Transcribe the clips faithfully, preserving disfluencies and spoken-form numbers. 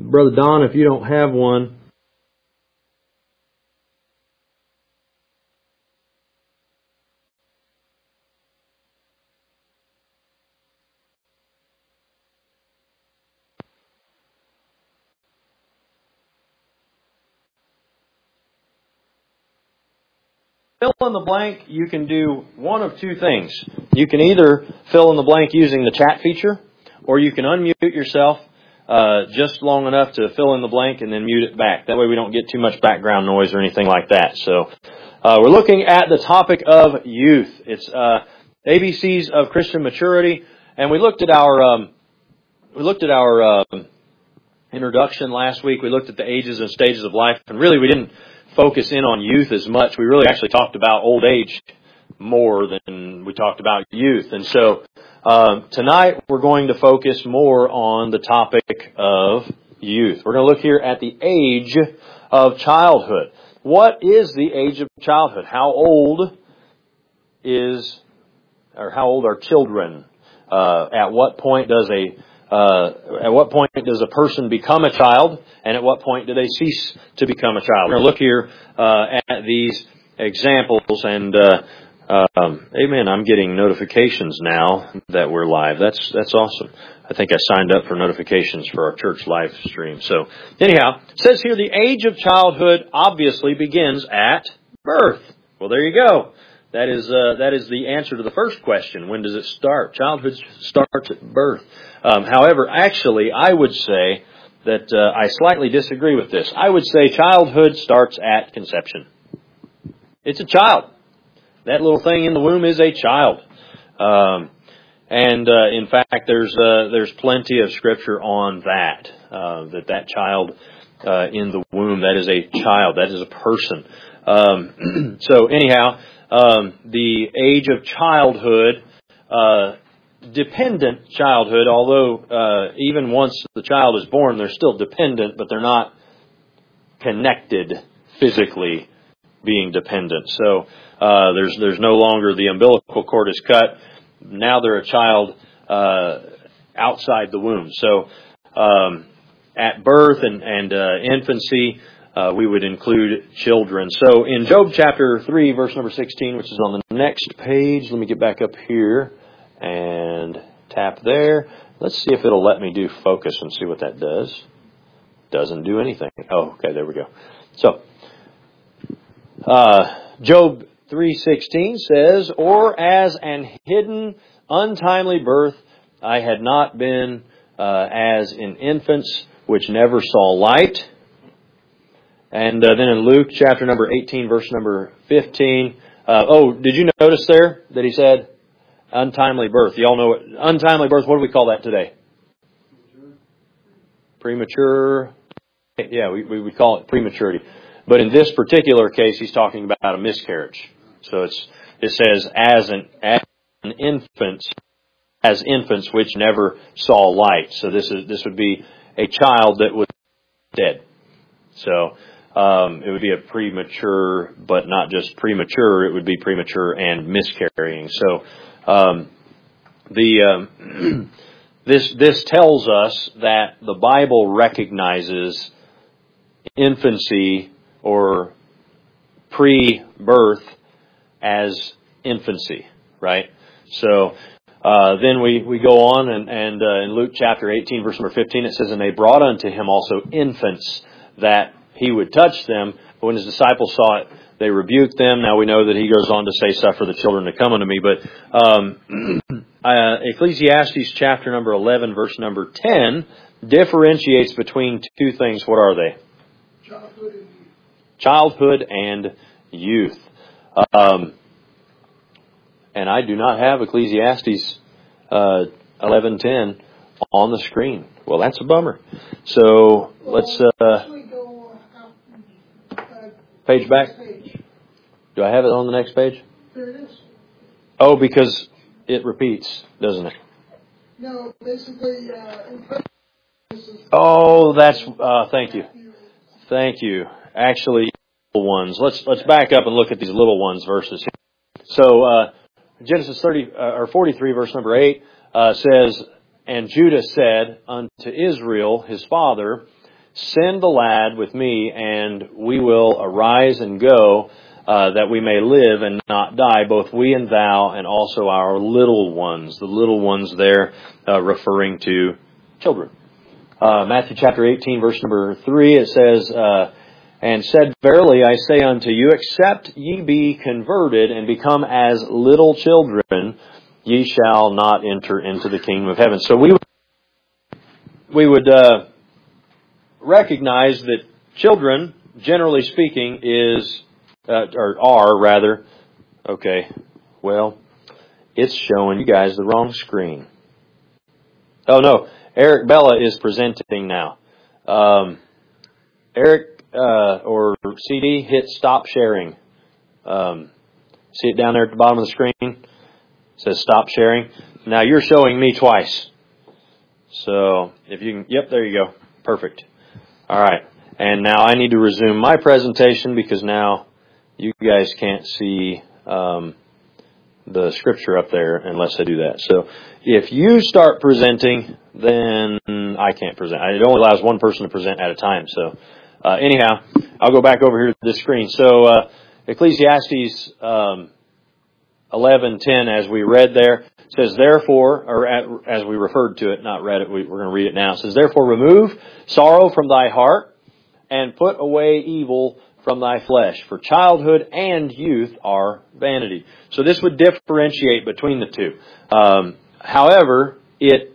Brother Don, if you don't have one. Fill in the blank, you can do one of two things. You can either fill in the blank using the chat feature, or you can unmute yourself uh, just long enough to fill in the blank and then mute it back. That way we don't get too much background noise or anything like that. So uh, we're looking at the topic of youth. It's uh, A B Cs of Christian maturity, and we looked at our um, we looked at our uh, introduction last week. We looked at the ages and stages of life, and really we didn't focus in on youth as much. We really actually talked about old age more than we talked about youth. And so um, tonight we're going to focus more on the topic of youth. We're going to look here at the age of childhood. What is the age of childhood? How old is, or how old are children? Uh, at what point does a Uh, at what point does a person become a child, and at what point do they cease to become a child? We're going to look here uh, at these examples, and uh, um, amen, I'm getting notifications now that we're live. That's that's awesome. I think I signed up for notifications for our church live stream. So anyhow, it says here the age of childhood obviously begins at birth. Well, there you go. That is uh, that is the answer to the first question. When does it start? Childhood starts at birth. Um, however, actually, I would say that uh, I slightly disagree with this. I would say childhood starts at conception. It's a child. That little thing in the womb is a child. Um, and uh, in fact, there's uh, there's plenty of scripture on that. Uh, that that child uh, in the womb, that is a child. That is a person. Um, so anyhow. Um, the age of childhood, uh, dependent childhood, although uh, even once the child is born, they're still dependent, but they're not connected physically being dependent. So uh, there's there's no longer the umbilical cord is cut. Now they're a child uh, outside the womb. So um, at birth and, and uh, infancy, Uh, we would include children. So in Job chapter three, verse number sixteen, which is on the next page, let me get back up here and tap there. Let's see if it'll let me do focus and see what that does. Doesn't do anything. Oh, okay, there we go. So, uh, Job three sixteen says, "Or as an hidden, untimely birth, I had not been uh, as in infants, which never saw light." And uh, then in Luke chapter number eighteen, verse number fifteen. Uh, oh, did you notice there that he said untimely birth? You all know what untimely birth, what do we call that today? Premature. Yeah, we, we would call it prematurity. But in this particular case, he's talking about a miscarriage. So it's it says as an, as an infant, as infants which never saw light. So this is this would be a child that was dead. So Um, it would be a premature, but not just premature, it would be premature and miscarrying. So, um, the, um, this, this tells us that the Bible recognizes infancy or pre-birth as infancy, right? So, uh, then we, we go on and, and, uh, in Luke chapter eighteen, verse number fifteen, it says, "And they brought unto him also infants that he would touch them, but when his disciples saw it, they rebuked them." Now we know that he goes on to say, "Suffer the children to come unto me." But um, uh, Ecclesiastes chapter number eleven, verse number ten, differentiates between two things. What are they? Childhood and youth. Childhood and youth. Um, and I do not have Ecclesiastes uh, eleven ten on the screen. Well, that's a bummer. So let's... Uh, Page back? Do I have it on the next page? There it is. Oh, because it repeats, doesn't it? No, basically... Uh, oh, that's... Uh, thank you. Thank you. Actually, little ones. Let's let's back up and look at these little ones verses. So, uh, Genesis thirty uh, or forty-three, verse number eight, uh, says, "And Judah said unto Israel, his father, send the lad with me, and we will arise and go, uh, that we may live and not die, both we and thou, and also our little ones. The little ones there, uh, referring to children. Uh, Matthew chapter eighteen, verse number three, it says, uh, and said, Verily I say unto you, except ye be converted and become as little children, ye shall not enter into the kingdom of heaven. So we would, we would uh, recognize that children, generally speaking, is, uh, or are rather, okay, well, it's showing you guys the wrong screen. Oh no, Eric Bella is presenting now. Um, Eric, Uh, or C D, hit stop sharing. Um, see it down there at the bottom of the screen? It says stop sharing. Now you're showing me twice. So if you can, yep, there you go. Perfect. All right. And now I need to resume my presentation because now you guys can't see um, the scripture up there unless I do that. So if you start presenting, then I can't present. It only allows one person to present at a time. So Uh, anyhow, I'll go back over here to the screen. So, uh, Ecclesiastes, um, eleven ten, as we read there, says, therefore, or at, as we referred to it, not read it, we, we're going to read it now. It says, therefore remove sorrow from thy heart and put away evil from thy flesh, for childhood and youth are vanity. So this would differentiate between the two. Um, however, it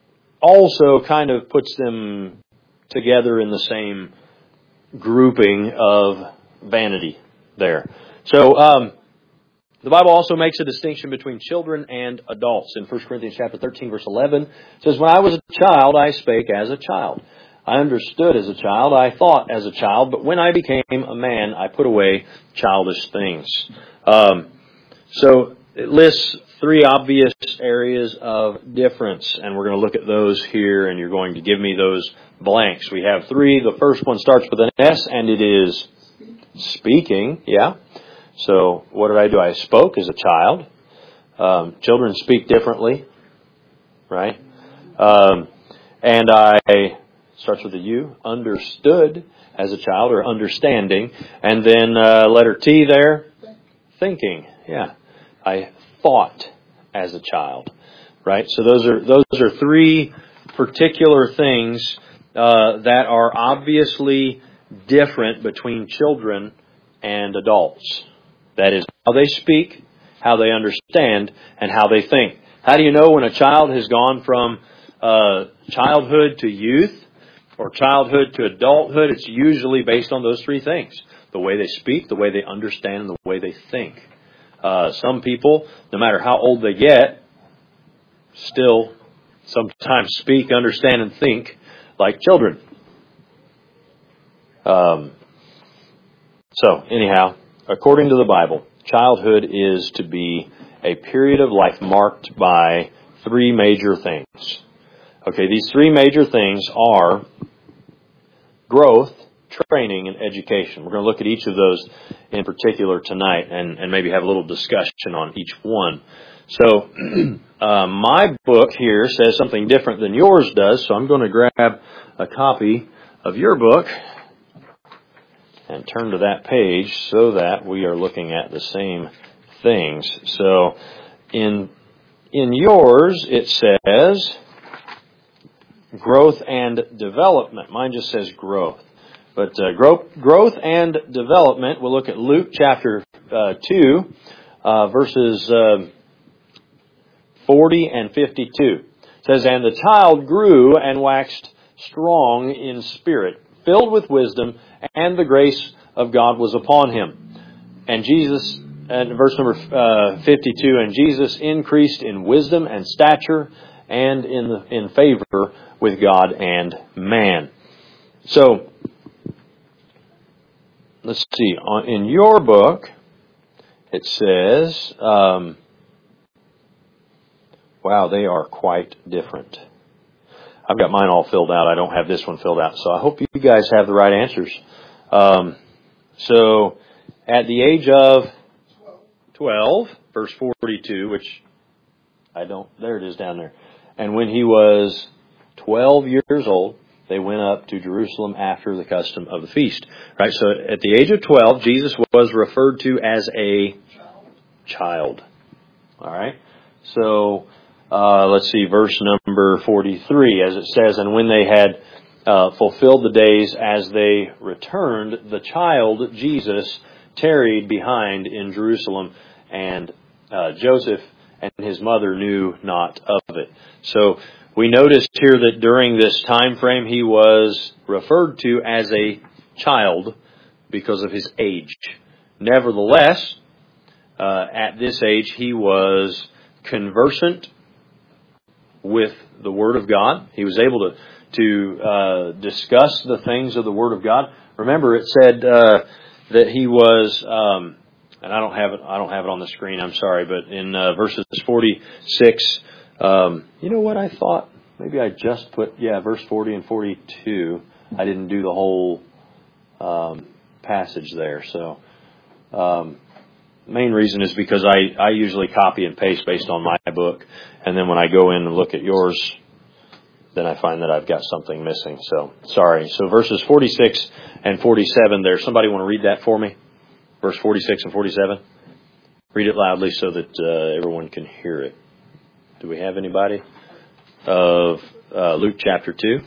also kind of puts them together in the same grouping of vanity there. So, um, the Bible also makes a distinction between children and adults. In First Corinthians chapter thirteen, verse eleven, it says, when I was a child, I spake as a child. I understood as a child. I thought as a child. But when I became a man, I put away childish things. Um, so it lists three obvious areas of difference, and we're going to look at those here, and you're going to give me those blanks. We have three. The first one starts with an S, and it is speaking. Yeah. So what did I do? I spoke as a child. Um, children speak differently, right? Um, and I, starts with a U, understood as a child, or understanding. And then uh, letter T there, thinking. Yeah. I thought as a child, right? So those are those are three particular things uh, that are obviously different between children and adults. That is how they speak, how they understand, and how they think. How do you know when a child has gone from uh, childhood to youth or childhood to adulthood? It's usually based on those three things: the way they speak, the way they understand, and the way they think. Uh, some people, no matter how old they get, still sometimes speak, understand, and think like children. Um, so, anyhow, according to the Bible, childhood is to be a period of life marked by three major things. Okay, these three major things are growth, training, and education. We're going to look at each of those in particular tonight and, and maybe have a little discussion on each one. So, uh, my book here says something different than yours does, so I'm going to grab a copy of your book and turn to that page so that we are looking at the same things. So, in in yours, it says growth and development. Mine just says growth. But uh, growth, growth and development, we'll look at Luke chapter uh, two, uh, verses uh, forty and fifty-two. It says, and the child grew and waxed strong in spirit, filled with wisdom, and the grace of God was upon him. And Jesus, and verse number uh, fifty-two, and Jesus increased in wisdom and stature and in the, in favor with God and man. So, let's see. In your book, it says, um, wow, they are quite different. I've got mine all filled out. I don't have this one filled out. So I hope you guys have the right answers. Um, so at the age of twelve, verse forty-two, which I don't, there it is down there. And when he was twelve years old, they went up to Jerusalem after the custom of the feast. Right? So at the age of twelve, Jesus was referred to as a child. All right? So uh, let's see, verse number forty-three, as it says, and when they had uh, fulfilled the days as they returned, the child, Jesus, tarried behind in Jerusalem, and uh, Joseph and his mother knew not of it. So we noticed here that during this time frame he was referred to as a child because of his age. Nevertheless, uh, at this age he was conversant with the Word of God. He was able to to uh, discuss the things of the Word of God. Remember, it said uh, that he was, um, and I don't have it. I don't have it on the screen. I'm sorry, but in uh, verses forty-six, um, you know what I thought? Maybe I just put yeah, verse forty and forty-two. I didn't do the whole um, passage there. So, um, main reason is because I I usually copy and paste based on my book, and then when I go in and look at yours, then I find that I've got something missing. So, sorry. So verses forty-six and forty-seven there. Somebody want to read that for me? Verse forty-six and forty-seven. Read it loudly so that uh, everyone can hear it. Do we have anybody? Of uh, Luke chapter two.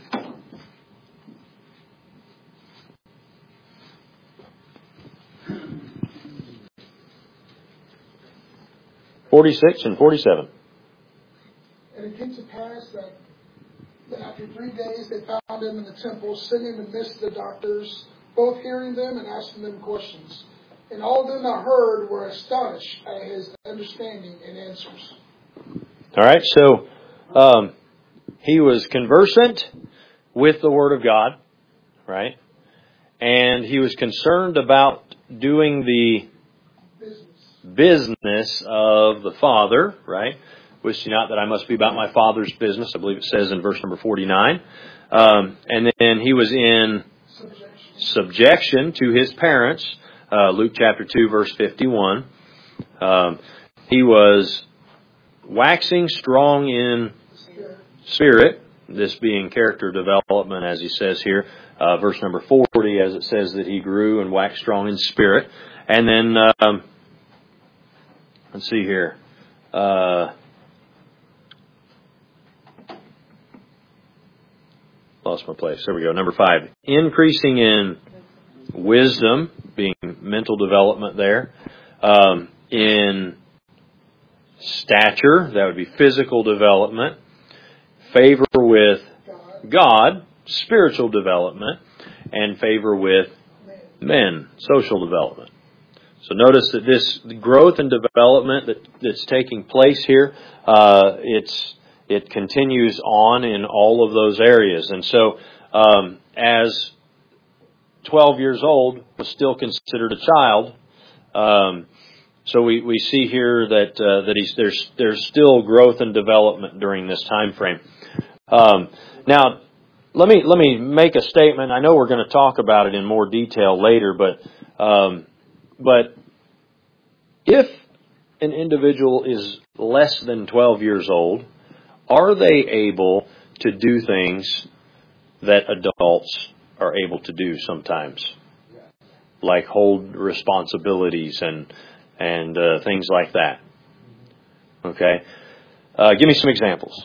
forty-six and forty-seven. And it came to pass that Then after three days they found him in the temple, sitting in the midst of the doctors, both hearing them and asking them questions. And all of them that heard were astonished at his understanding and answers. All right, so um, he was conversant with the Word of God, right? And he was concerned about doing the business, business of the Father, right? Wist you not that I must be about my Father's business? I believe it says in verse number forty-nine. Um, and then he was in subjection, subjection to his parents. Uh, Luke chapter two, verse fifty-one. Um, he was waxing strong in spirit, this being character development, as he says here. Uh, verse number forty, as it says that he grew and waxed strong in spirit. And then, um, let's see here. Uh, Lost my place. There we go. Number five. Increasing in wisdom, being mental development there. Um, in stature, that would be physical development. Favor with God, spiritual development. And favor with men, social development. So notice that this growth and development that, that's taking place here, uh, it's It continues on in all of those areas. And so um, as twelve years old was still considered a child, um, so we, we see here that uh, that he's there's there's still growth and development during this time frame. Um, now, let me let me make a statement. I know we're going to talk about it in more detail later, but um, but if an individual is less than twelve years old, are they able to do things that adults are able to do sometimes? Like hold responsibilities and and uh, things like that. Okay? Uh, give me some examples.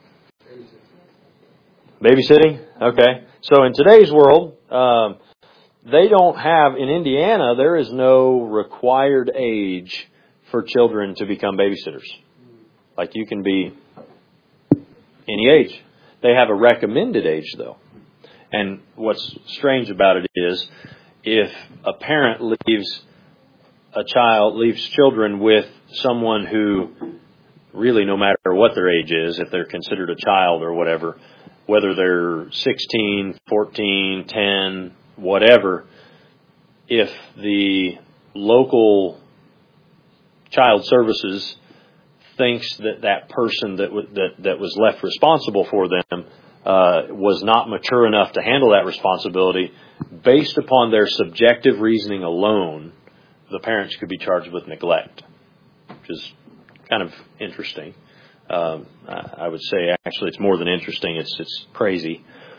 Babysitting? Okay. So in today's world, um, they don't have, in Indiana, there is no required age for children to become babysitters. Like you can be any age. They have a recommended age, though. And what's strange about it is, if a parent leaves a child, leaves children with someone who really, no matter what their age is, if they're considered a child or whatever, whether they're sixteen, fourteen, ten, whatever, if the local child services thinks that that person that w- that that was left responsible for them uh, was not mature enough to handle that responsibility, based upon their subjective reasoning alone, the parents could be charged with neglect, which is kind of interesting. Um, I would say actually it's more than interesting; it's it's crazy.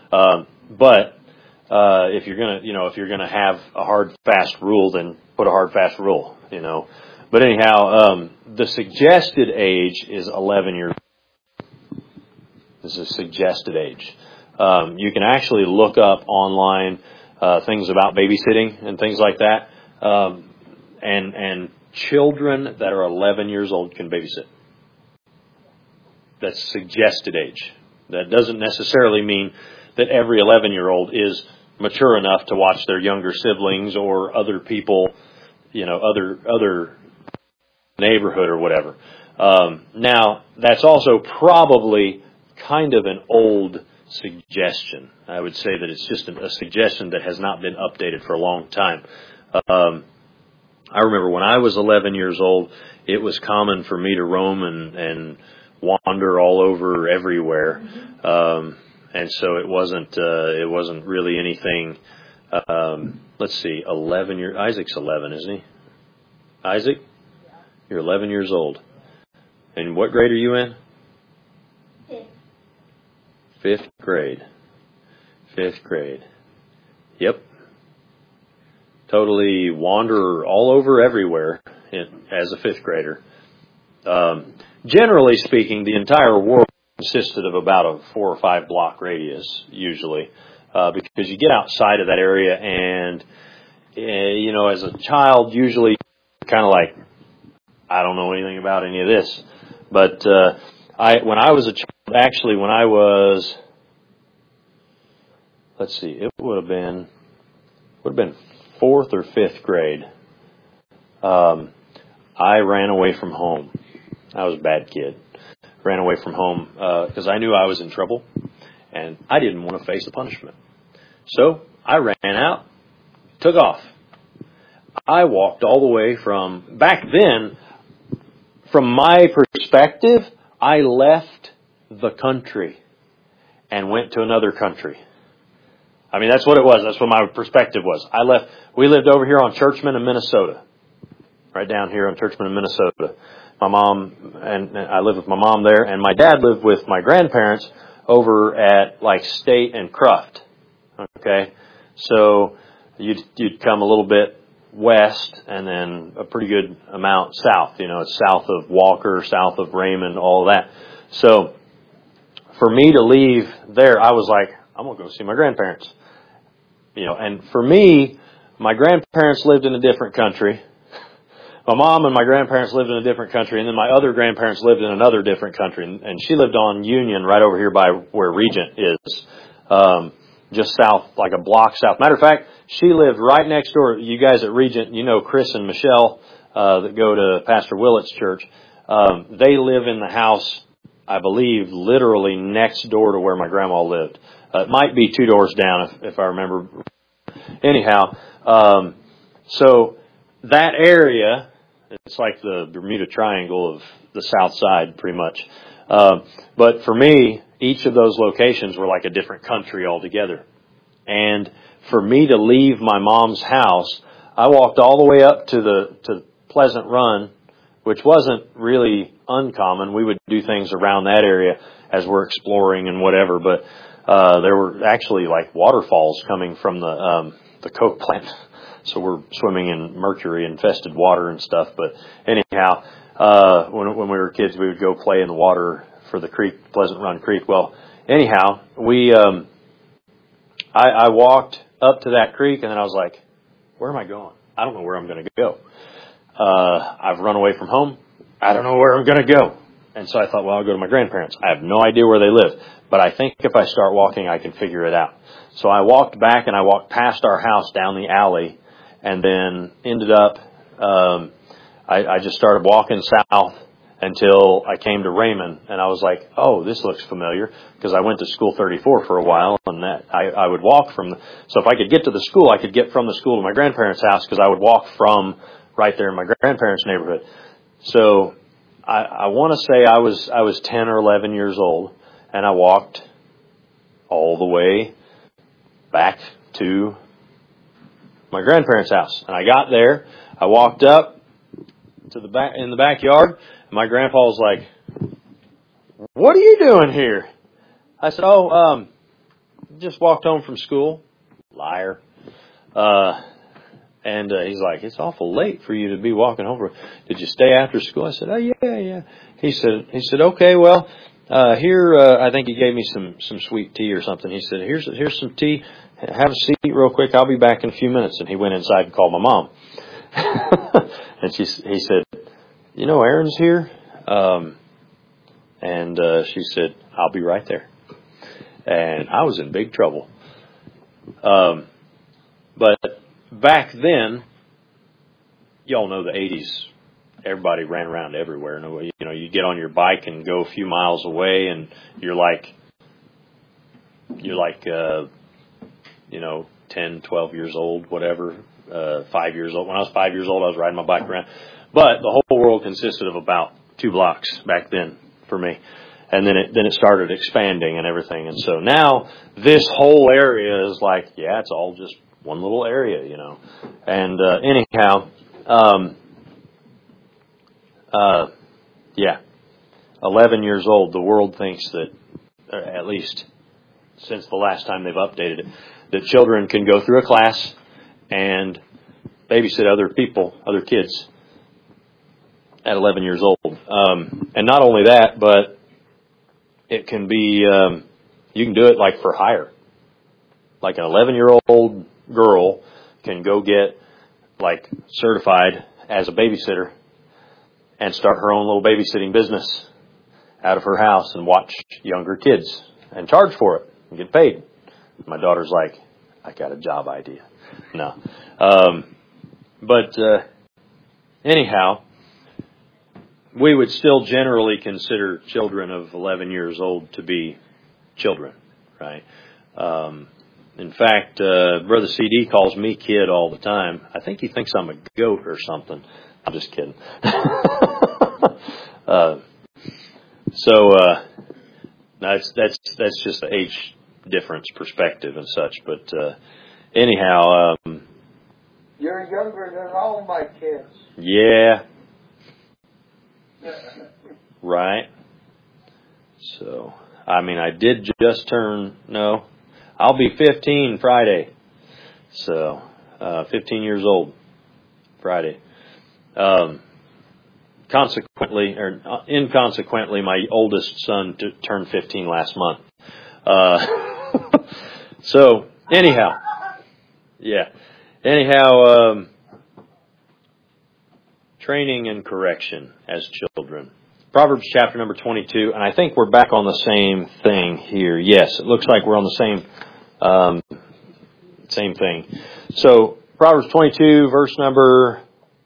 Um, but uh, if you're gonna, you know, if you're gonna have a hard, fast rule, then put a hard, fast rule, you know. But anyhow, um, the suggested age is eleven years. This is a suggested age. Um, you can actually look up online uh, things about babysitting and things like that, um, and and children that are eleven years old can babysit. That's suggested age. That doesn't necessarily mean that every eleven-year-old is mature enough to watch their younger siblings or other people, you know, other other neighborhood or whatever. Um, now, that's also probably kind of an old suggestion. I would say that it's just a, a suggestion that has not been updated for a long time. Um, I remember when I was eleven years old, it was common for me to roam and, and wander all over everywhere. Um, and so it wasn't, uh, it wasn't really anything, um, let's see, eleven years, Isaac's eleven, isn't he? Isaac? You're eleven years old. And what grade are you in? Fifth. Fifth grade. Fifth grade. Yep. Totally wander all over everywhere in, as a fifth grader. Um, generally speaking, the entire world consisted of about a four or five block radius, usually, uh, because you get outside of that area and, uh, you know, as a child, usually kind of like, I don't know anything about any of this. But uh, I, when I was a child, actually, when I was, let's see, it would have been, would have been fourth or fifth grade. Um, I ran away from home. I was a bad kid. Ran away from home because uh, I knew I was in trouble, and I didn't want to face the punishment. So I ran out, took off. I walked all the way from, back then, from my perspective, I left the country and went to another country. I mean, that's what it was. That's what my perspective was. I left. We lived over here on Churchman in Minnesota, right down here on Churchman in Minnesota. My mom, and, and I lived with my mom there, and my dad lived with my grandparents over at like State and Cruft. Okay, so you'd you'd come a little bit west and then a pretty good amount south. You know, it's south of Walker, south of Raymond, all that. So for me to leave there, I was like, I'm going to go see my grandparents. You know, and for me, my grandparents lived in a different country. My mom and my grandparents lived in a different country, and then my other grandparents lived in another different country. And she lived on Union right over here by where Regent is, um, just south, like a block south. Matter of fact, she lived right next door. You guys at Regent, you know Chris and Michelle uh, that go to Pastor Willett's church. Um, they live in the house, I believe, literally next door to where my grandma lived. Uh, it might be two doors down if, if I remember. Anyhow, um, so that area, it's like the Bermuda Triangle of the South Side, pretty much. Uh, but for me, each of those locations were like a different country altogether. And for me to leave my mom's house, I walked all the way up to the to Pleasant Run, which wasn't really uncommon. We would do things around that area as we're exploring and whatever. But uh, there were actually like waterfalls coming from the um, the Coke plant. So we're swimming in mercury-infested water and stuff. But anyhow, uh, when when we were kids, we would go play in the water for the creek, Pleasant Run Creek. Well, anyhow, we um, I, I walked up to that creek, and then I was like, where am I going? I don't know where I'm going to go. Uh, I've run away from home. I don't know where I'm going to go. And so I thought, well, I'll go to my grandparents. I have no idea where they live, but I think if I start walking, I can figure it out. So I walked back, and I walked past our house down the alley, and then ended up, um, I, I just started walking south until I came to Raymond, and I was like, oh, this looks familiar, because I went to School thirty-four for a while, and that I, I would walk from the, so if I could get to the school, I could get from the school to my grandparents' house, because I would walk from right there in my grandparents' neighborhood. So I, I want to say I was I was ten or eleven years old, and I walked all the way back to my grandparents' house. And I got there, I walked up to the back in the backyard, and my grandpa was like, "What are you doing here?" I said, "Oh, um, just walked home from school. Liar. Uh, and uh, he's like, it's awful late for you to be walking home. Did you stay after school? I said, oh, yeah, yeah. He said, he said, okay, well, uh, here, uh, I think he gave me some, some sweet tea or something. He said, here's, here's some tea. Have a seat real quick. I'll be back in a few minutes. And he went inside and called my mom. And she, he said, you know, Aaron's here. Um, and, uh, she said, I'll be right there. And I was in big trouble. Um, but back then, y'all know the eighties, everybody ran around everywhere. You know, you get on your bike and go a few miles away and you're like, you're like, uh, you know, ten, twelve years old, whatever, uh, five years old. When I was five years old, I was riding my bike around. But the whole world consisted of about two blocks back then for me. And then it, then it started expanding and everything. And so now this whole area is like, yeah, it's all just one little area, you know. And, uh, anyhow, um, uh, yeah, eleven years old, the world thinks that, or at least since the last time they've updated it, that children can go through a class and babysit other people, other kids at eleven years old. Um, and not only that, but it can be, um, you can do it like for hire. Like an eleven-year-old girl can go get like certified as a babysitter and start her own little babysitting business out of her house and watch younger kids and charge for it and get paid. My daughter's like, I got a job idea. No. Um, but, uh, anyhow, we would still generally consider children of eleven years old to be children, right? Um, in fact, uh, Brother C D calls me kid all the time. I think he thinks I'm a goat or something. I'm just kidding. uh, so, uh, that's, that's, that's just the age difference perspective and such. But, uh, anyhow, um, you're younger than all my kids. Yeah. Right. So, I mean, I did just turn, no, I'll be fifteen Friday. So, uh, fifteen years old Friday. Um, consequently, or inconsequently, my oldest son t- turned fifteen last month. Uh, so, anyhow, yeah. Anyhow, um, training and correction as children. Proverbs chapter number twenty-two, and I think we're back on the same thing here. Yes, it looks like we're on the same um, same thing. So, Proverbs twenty-two, verse number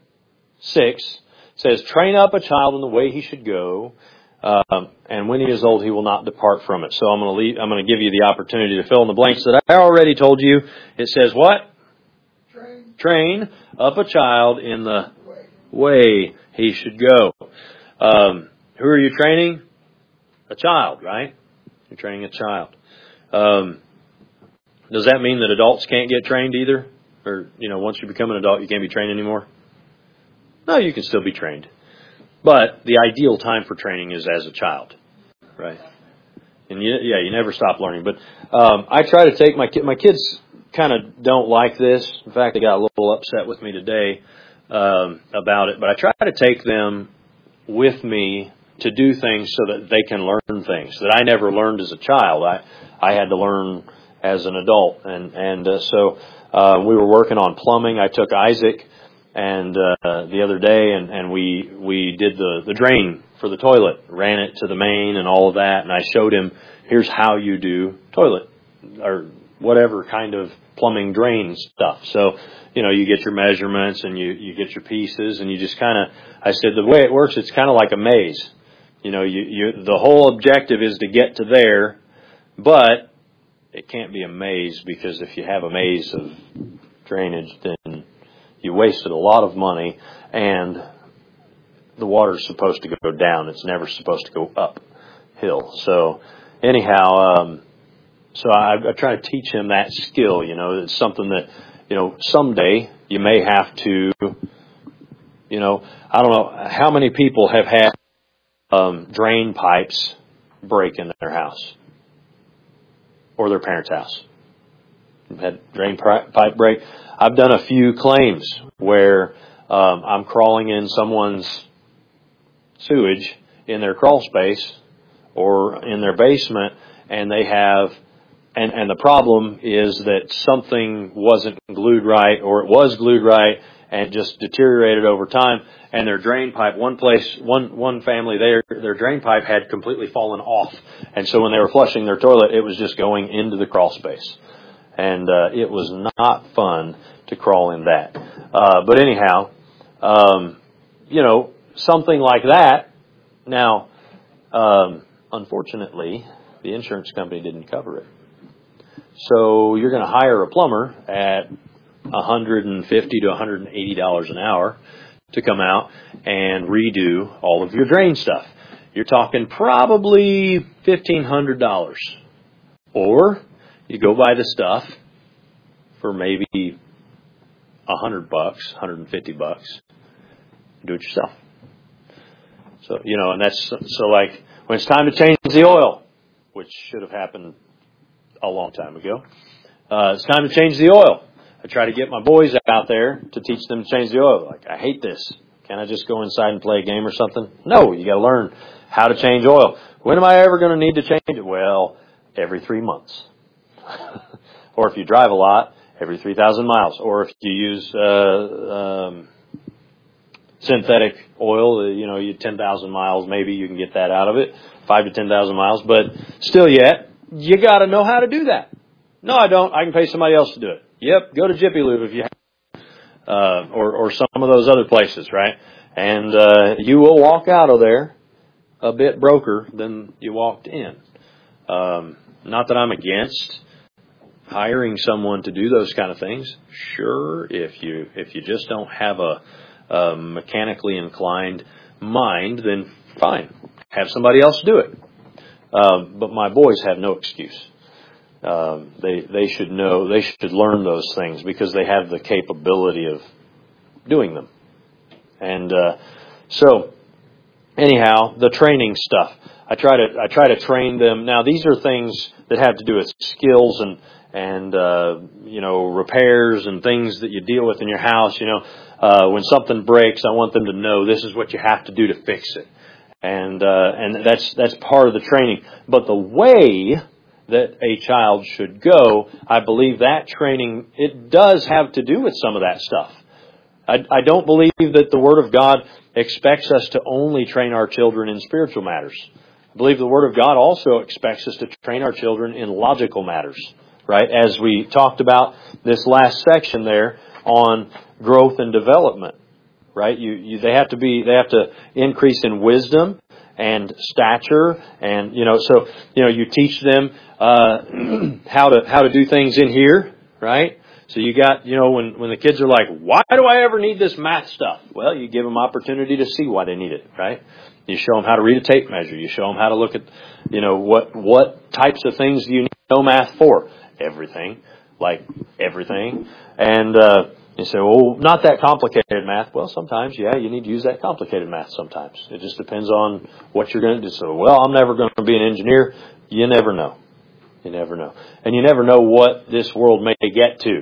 six says, "Train up a child in the way he should go, um, and when he is old, he will not depart from it." So, I'm going to leave, I'm going to give you the opportunity to fill in the blanks that I already told you. It says what? Train. Train up a child in the way he should go. Um, who are you training? A child, right? You're training a child. Um, does that mean that adults can't get trained either? Or, you know, once you become an adult, you can't be trained anymore? No, you can still be trained. But the ideal time for training is as a child, right? And you, yeah, you never stop learning. But um, I try to take my kids, my kids kind of don't like this. In fact, they got a little upset with me today um, about it. But I try to take them with me to do things so that they can learn things that I never learned as a child. I, I had to learn as an adult. And, and uh, so uh, we were working on plumbing. I took Isaac and uh, the other day and, and we we did the, the drain for the toilet, ran it to the main and all of that. And I showed him, here's how you do toilet or whatever kind of plumbing drain stuff. So, you know, you get your measurements and you, you get your pieces and you just kind of, I said, the way it works, it's kind of like a maze. You know, you, you, the whole objective is to get to there, but it can't be a maze because if you have a maze of drainage, then you wasted a lot of money and the water's supposed to go down. It's never supposed to go uphill. So anyhow, um, so I, I try to teach him that skill. You know, it's something that, you know, someday you may have to, you know, I don't know how many people have had um, drain pipes break in their house. or their parents' house. Had drain pipe break. I've done a few claims where um, I'm crawling in someone's sewage in their crawl space or in their basement, and they have, and, and the problem is that something wasn't glued right, or it was glued right and just deteriorated over time, and their drain pipe, one place, one, one family, their, their drain pipe had completely fallen off. And so when they were flushing their toilet, it was just going into the crawl space. And uh, it was not fun to crawl in that. Uh, but anyhow, um, you know, something like that. Now, um, unfortunately, the insurance company didn't cover it. So you're going to hire a plumber at one hundred fifty to one hundred eighty dollars an hour to come out and redo all of your drain stuff. You're talking probably fifteen hundred dollars. Or you go buy the stuff for maybe a hundred bucks, one hundred fifty bucks. Do it yourself. So, you know, and that's, so like, when it's time to change the oil, which should have happened a long time ago, uh, it's time to change the oil. I try to get my boys out there to teach them to change the oil. Like, I hate this. Can I just go inside and play a game or something? No, you got to learn how to change oil. When am I ever going to need to change it? Well, every three months. Or if you drive a lot, every three thousand miles. Or if you use uh, um, synthetic oil, you know, you ten thousand miles, maybe you can get that out of it, five to ten thousand miles. But still yet, you got to know how to do that. No, I don't. I can pay somebody else to do it. Yep, go to Jiffy Lube if you have, uh, or, or some of those other places, right? And uh, you will walk out of there a bit broker than you walked in. Um, not that I'm against hiring someone to do those kind of things. Sure, if you if you just don't have a, a mechanically inclined mind, then fine, have somebody else do it. Um, but my boys have no excuse. Um, they they should know, they should learn those things because they have the capability of doing them. And uh, so, anyhow, the training stuff. I try to I try to train them. Now, these are things that have to do with skills and and uh, you know, repairs and things that you deal with in your house. You know, uh, when something breaks, I want them to know this is what you have to do to fix it, and uh, and that's that's part of the training. But the way that a child should go, I believe that training, it does have to do with some of that stuff. I, I don't believe that the Word of God expects us to only train our children in spiritual matters. I believe the Word of God also expects us to train our children in logical matters, right? As we talked about this last section there on growth and development, right? You, you they have to be, they have to increase in wisdom and stature, and you know, so you know, you teach them uh, how to how to do things in here, right? So you got, you know, when when the kids are like, why do I ever need this math stuff? Well, you give them opportunity to see why they need it, right? You show them how to read a tape measure. You show them how to look at, you know, what what types of things do you need to know math for? Everything, like everything, and uh, you say, well, not that complicated math. Well, sometimes, yeah, you need to use that complicated math sometimes. It just depends on what you're going to do. So, well, I'm never going to be an engineer. You never know. You never know. And you never know what this world may get to.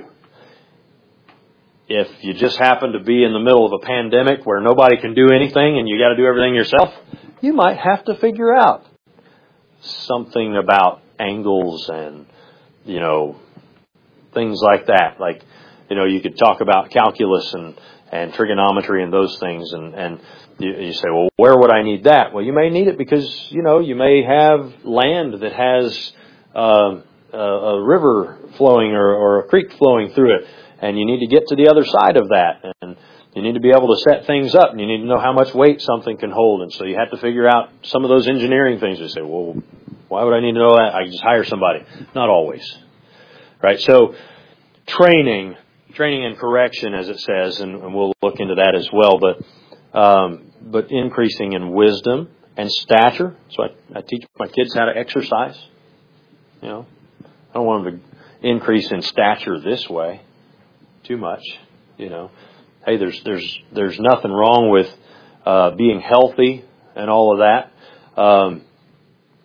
If you just happen to be in the middle of a pandemic where nobody can do anything and you got to do everything yourself, you might have to figure out something about angles and, you know, things like that. Like, you know, you could talk about calculus and, and trigonometry and those things. And, and you, you say, well, where would I need that? Well, you may need it because, you know, you may have land that has uh, a, a river flowing or, or a creek flowing through it. And you need to get to the other side of that. And you need to be able to set things up. And you need to know how much weight something can hold. And so you have to figure out some of those engineering things. You say, well, why would I need to know that? I can just hire somebody. Not always. Right? So training... Training and correction, as it says, and, and we'll look into that as well, but um, but increasing in wisdom and stature. So I, I teach my kids how to exercise. You know, I don't want them to increase in stature this way too much. You know, hey, there's there's there's nothing wrong with uh, being healthy and all of that. Um,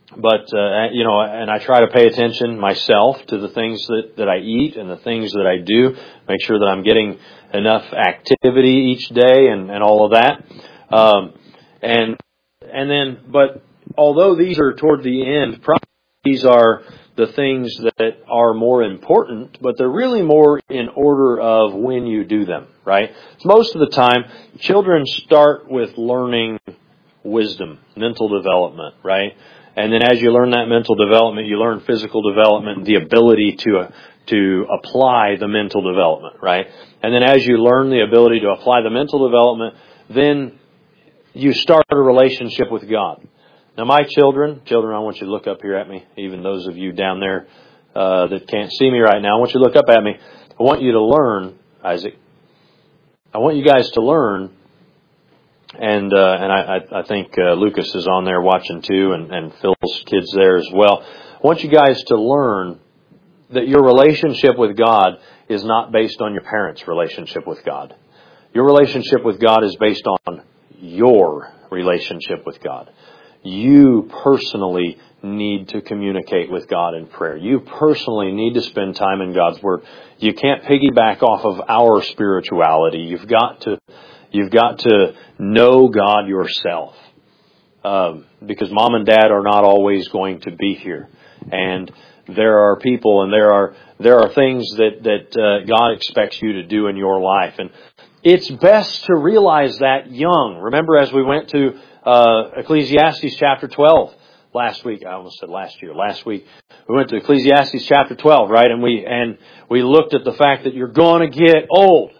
but, uh, you know, and I try to pay attention myself to the things that, that I eat and the things that I do. Make sure that I'm getting enough activity each day and, and all of that. Um, and, and then, but although these are toward the end, probably these are the things that are more important, but they're really more in order of when you do them, right? Most of the time, children start with learning wisdom, mental development, right? And then as you learn that mental development, you learn physical development, the ability to uh, to apply the mental development, right? And then as you learn the ability to apply the mental development, then you start a relationship with God. Now my children, children, I want you to look up here at me, even those of you down there uh, that can't see me right now, I want you to look up at me. I want you to learn, Isaac, I want you guys to learn. And uh, and I, I think uh, Lucas is on there watching too, and, and Phil's kids there as well. I want you guys to learn that your relationship with God is not based on your parents' relationship with God. Your relationship with God is based on your relationship with God. You personally need to communicate with God in prayer. You personally need to spend time in God's Word. You can't piggyback off of our spirituality. You've got to You've got to know God yourself, um, because mom and dad are not always going to be here, and there are people and there are there are things that that uh, God expects you to do in your life, and it's best to realize that young. Remember, as we went to uh, Ecclesiastes chapter twelve last week, I almost said last year. Last week we went to Ecclesiastes chapter twelve, right? And we and we looked at the fact that you're going to get old.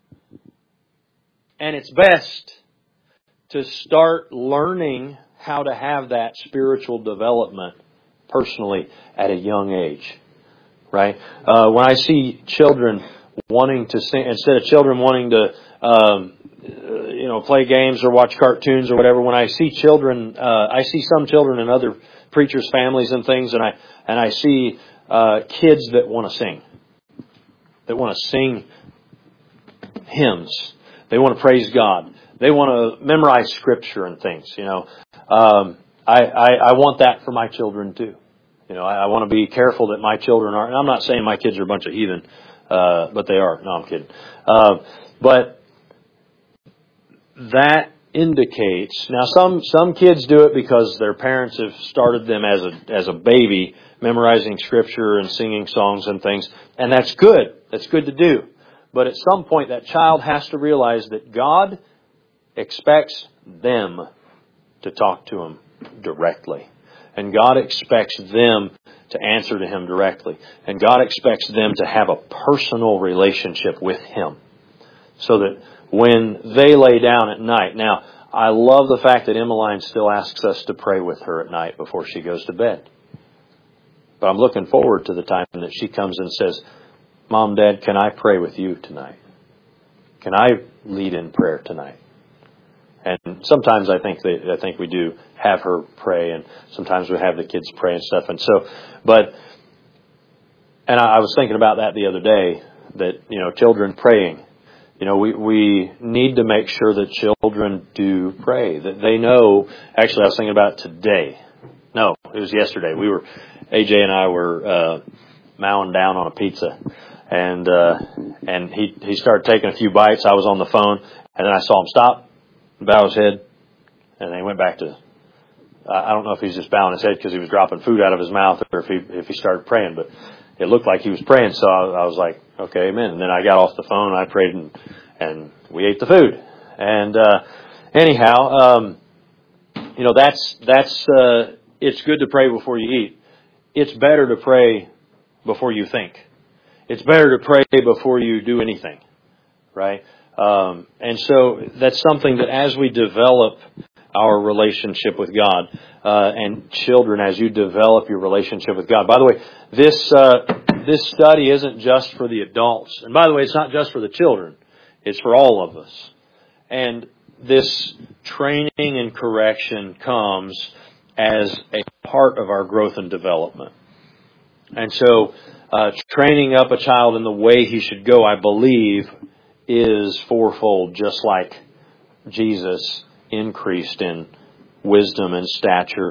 And it's best to start learning how to have that spiritual development personally at a young age, right? Uh, when I see children wanting to sing, instead of children wanting to, um, you know, play games or watch cartoons or whatever, when I see children, uh, I see some children in other preachers' families and things, and I and I see uh, kids that want to sing, that want to sing hymns. They want to praise God. They want to memorize Scripture and things, you know. Um, I, I, I want that for my children too. You know, I, I want to be careful that my children are, and I'm not saying my kids are a bunch of heathen, uh, but they are. No, I'm kidding. Uh, but that indicates, now some, some kids do it because their parents have started them as a, as a baby memorizing Scripture and singing songs and things, and that's good. That's good to do. But at some point, that child has to realize that God expects them to talk to Him directly. And God expects them to answer to Him directly. And God expects them to have a personal relationship with Him. So that when they lay down at night. Now, I love the fact that Emmeline still asks us to pray with her at night before she goes to bed. But I'm looking forward to the time that she comes and says, Mom, Dad, can I pray with you tonight? Can I lead in prayer tonight? And sometimes I think they, I think we do have her pray, and sometimes we have the kids pray and stuff. And so, but, and I, I was thinking about that the other day, that, you know, children praying. You know, we, we need to make sure that children do pray, that they know. Actually, I was thinking about it today. No, it was yesterday. We were, A J and I were uh, mowing down on a pizza. And, uh, and he, he started taking a few bites. I was on the phone, and then I saw him stop, bow his head, and then he went back to, I don't know if he's just bowing his head because he was dropping food out of his mouth or if he, if he started praying, but it looked like he was praying. So I, I was like, okay, amen. And then I got off the phone and I prayed, and, and we ate the food. And, uh, anyhow, um, you know, that's, that's, uh, it's good to pray before you eat. It's better to pray before you think. It's better to pray before you do anything, right? Um, and so that's something that as we develop our relationship with God, uh, and children, as you develop your relationship with God. By the way, this uh, this study isn't just for the adults, and by the way, it's not just for the children. It's for all of us. And this training and correction comes as a part of our growth and development. And so, uh, training up a child in the way he should go, I believe, is fourfold, just like Jesus increased in wisdom and stature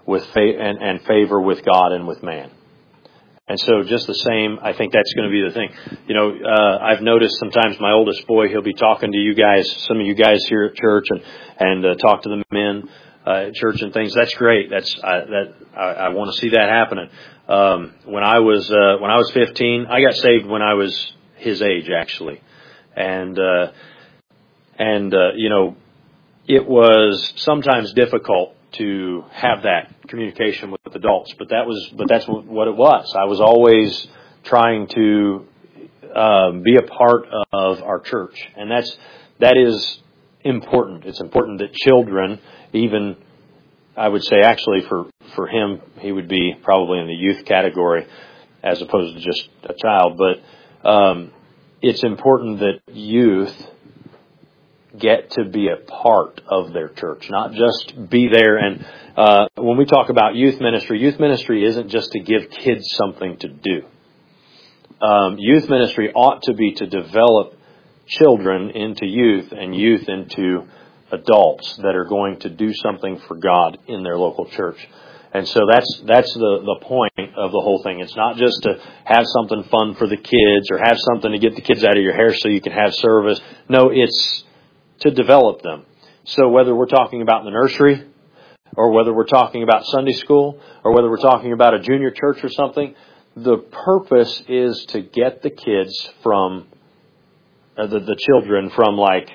with fa- and, and favor with God and with man. And so just the same, I think that's going to be the thing. You know, uh, I've noticed sometimes my oldest boy, he'll be talking to you guys, some of you guys here at church, and, and uh, talk to the men uh, at church and things. That's great. That's I, that I, I want to see that happening. Um, when I was uh, when I was fifteen, I got saved when I was his age, actually. And, uh, and uh, you know, it was sometimes difficult to have that communication with adults, but that was, but that's what it was. I was always trying to um, be a part of our church, and that's that is important. It's important that children, even I would say, actually for for him, he would be probably in the youth category as opposed to just a child. But um, it's important that youth get to be a part of their church, not just be there. And uh, when we talk about youth ministry, youth ministry isn't just to give kids something to do. Um, youth ministry ought to be to develop children into youth and youth into adults that are going to do something for God in their local church. And so that's that's the, the point of the whole thing. It's not just to have something fun for the kids or have something to get the kids out of your hair so you can have service. No, it's to develop them. So whether we're talking about the nursery, or whether we're talking about Sunday school, or whether we're talking about a junior church or something, the purpose is to get the kids from, uh, the, the children from like,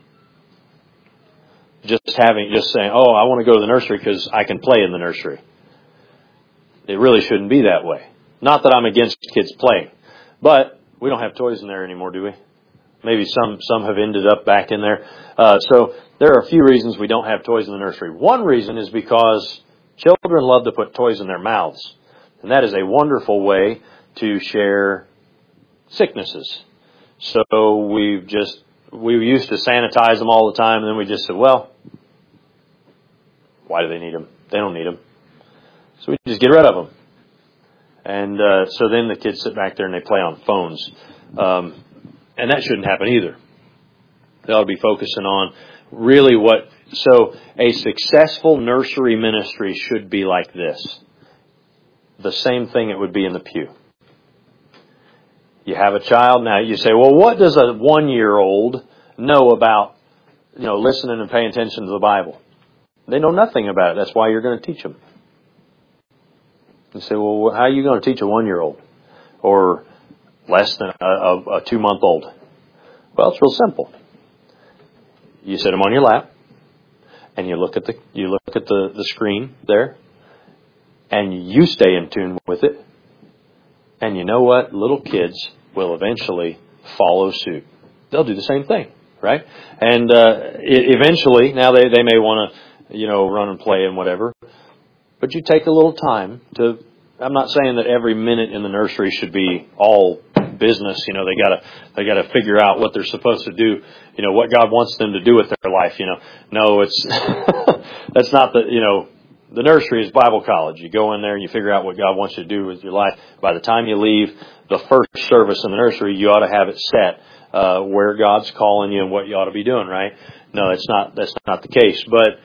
just having, just saying, oh, I want to go to the nursery because I can play in the nursery. It really shouldn't be that way. Not that I'm against kids playing, but we don't have toys in there anymore, do we? Maybe some, some have ended up back in there. Uh, so there are a few reasons we don't have toys in the nursery. One reason is because children love to put toys in their mouths. And that is a wonderful way to share sicknesses. So we've just, we used to sanitize them all the time, and then we just said, well, why do they need them? They don't need them. So we just get rid of them. And uh, so then the kids sit back there and they play on phones. Um, and that shouldn't happen either. They ought to be focusing on really what... So a successful nursery ministry should be like this. The same thing it would be in the pew. You have a child, now you say, well, what does a one-year-old know about, you know, listening and paying attention to the Bible? They know nothing about it. That's why you're going to teach them. You say, well, how are you going to teach a one-year-old? Or less than a, a, a two-month-old? Well, it's real simple. You sit them on your lap, and you look at the you look at the, the screen there, and you stay in tune with it. And you know what? Little kids will eventually follow suit. They'll do the same thing, right? And uh, it, eventually, now they, they may want to, you know, run and play and whatever. But you take a little time to, I'm not saying that every minute in the nursery should be all business. You know, they gotta, they gotta figure out what they're supposed to do. You know, what God wants them to do with their life, you know. No, it's, that's not the, you know, the nursery is Bible college. You go in there and you figure out what God wants you to do with your life. By the time you leave the first service in the nursery, you ought to have it set, uh, where God's calling you and what you ought to be doing, right? No, that's not, that's not the case. But,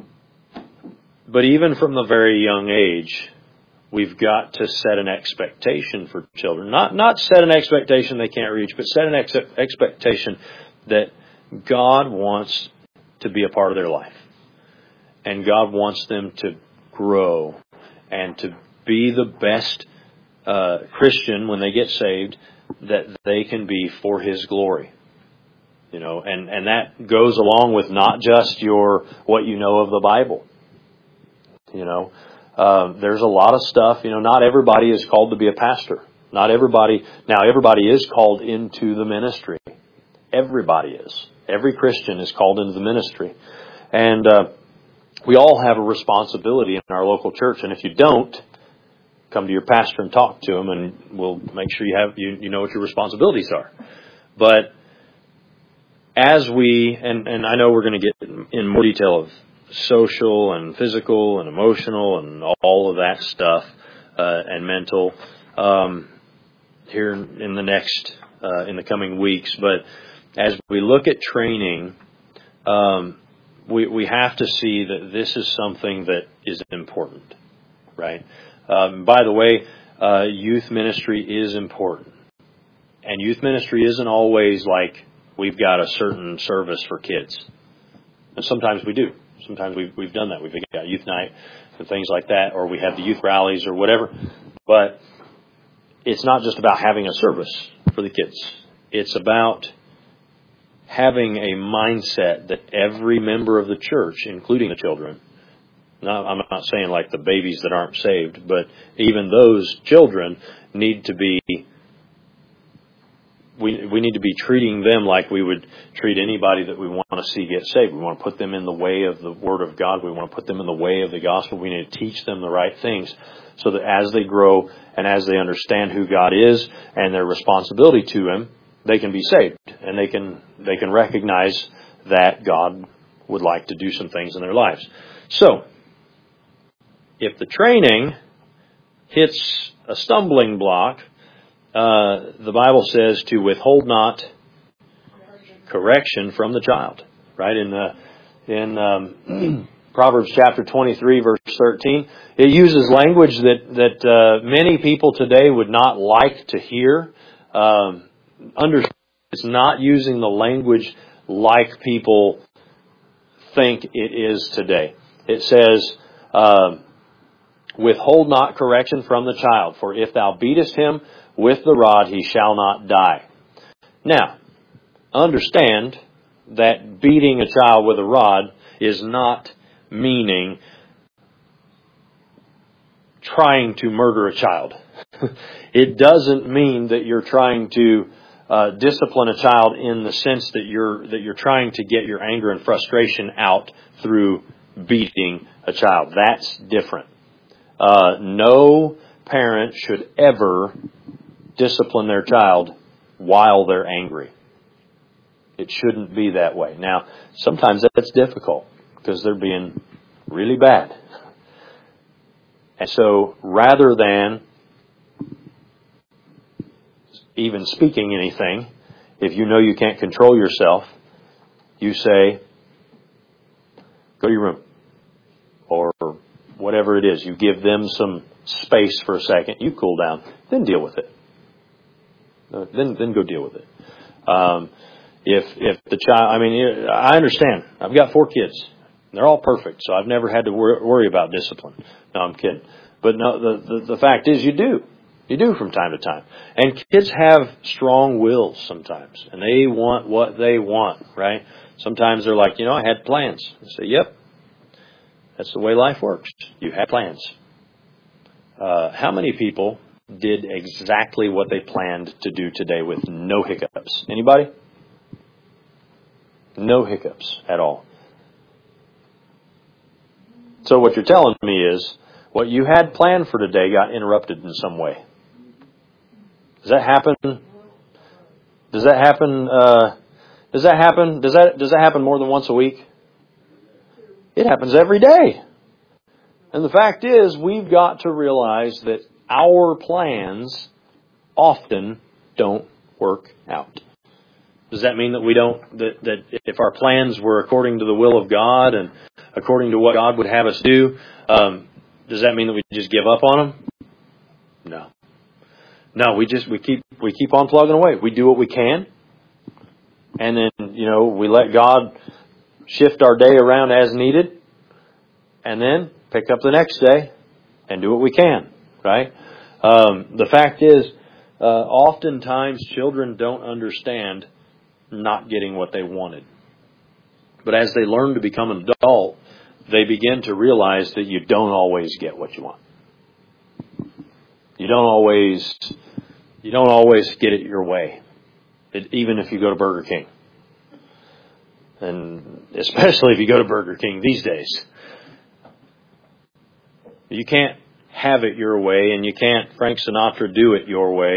But even from the very young age, we've got to set an expectation for children. Not not set an expectation they can't reach, but set an ex- expectation that God wants to be a part of their life. And God wants them to grow and to be the best uh, Christian when they get saved that they can be for His glory. You know, and, and that goes along with not just your what you know of the Bible. You know, uh, there's a lot of stuff, you know, not everybody is called to be a pastor. Not everybody, now everybody is called into the ministry. Everybody is. Every Christian is called into the ministry. And uh, we all have a responsibility in our local church. And if you don't, come to your pastor and talk to him, and we'll make sure you have you, you know what your responsibilities are. But as we, and, and I know we're going to get in more detail of social and physical and emotional and all of that stuff, uh, and mental, um, here in the next, uh, in the coming weeks. But as we look at training, um, we, we have to see that this is something that is important. right? Um, by the way, uh, youth ministry is important. And youth ministry isn't always like we've got a certain service for kids. And sometimes we do. Sometimes we've, we've done that. We've got youth night and things like that, or we have the youth rallies or whatever. But it's not just about having a service for the kids. It's about having a mindset that every member of the church, including the children, now, I'm not saying like the babies that aren't saved, but even those children need to be We we need to be treating them like we would treat anybody that we want to see get saved. We want to put them in the way of the Word of God. We want to put them in the way of the gospel. We need to teach them the right things so that as they grow and as they understand who God is and their responsibility to Him, they can be saved and they can they can recognize that God would like to do some things in their lives. So, if the training hits a stumbling block, Uh, the Bible says to withhold not correction from the child, right? In the, in um, Proverbs chapter twenty-three, verse thirteen, it uses language that that uh, many people today would not like to hear. Um, understand it's not using the language like people think it is today. It says, uh, "Withhold not correction from the child, for if thou beatest him with the rod, he shall not die." Now, understand that beating a child with a rod is not meaning trying to murder a child. It doesn't mean that you're trying to uh, discipline a child in the sense that you're that you're trying to get your anger and frustration out through beating a child. That's different. Uh, no parent should ever discipline their child while they're angry. It shouldn't be that way. Now, sometimes that's difficult because they're being really bad. And so rather than even speaking anything, if you know you can't control yourself, you say, go to your room. Or whatever it is. You give them some space for a second. You cool down. Then deal with it. Then, then go deal with it. Um, if if the child, I mean, I understand. I've got four kids. They're all perfect, so I've never had to wor- worry about discipline. No, I'm kidding. But no, the, the the fact is, you do, you do from time to time. And kids have strong wills sometimes, and they want what they want, right? Sometimes they're like, you know, I had plans. I say, yep, that's the way life works. You have plans. Uh, how many people did exactly what they planned to do today with no hiccups? Anybody? No hiccups at all. So what you're telling me is what you had planned for today got interrupted in some way. Does that happen? Does that happen? Uh, does that happen? Does that does that happen more than once a week? It happens every day. And the fact is, we've got to realize that our plans often don't work out. Does that mean that we don't, that, that if our plans were according to the will of God and according to what God would have us do, um, does that mean that we just give up on them? No. No, we just, we keep, we keep on plugging away. We do what we can. And then, you know, we let God shift our day around as needed. And then pick up the next day and do what we can, right? Um, the fact is, uh, oftentimes children don't understand not getting what they wanted. But as they learn to become an adult, they begin to realize that you don't always get what you want. You don't always, you don't always get it your way. It, even if you go to Burger King. And especially if you go to Burger King these days. You can't have it your way, and you can't Frank Sinatra do it your way.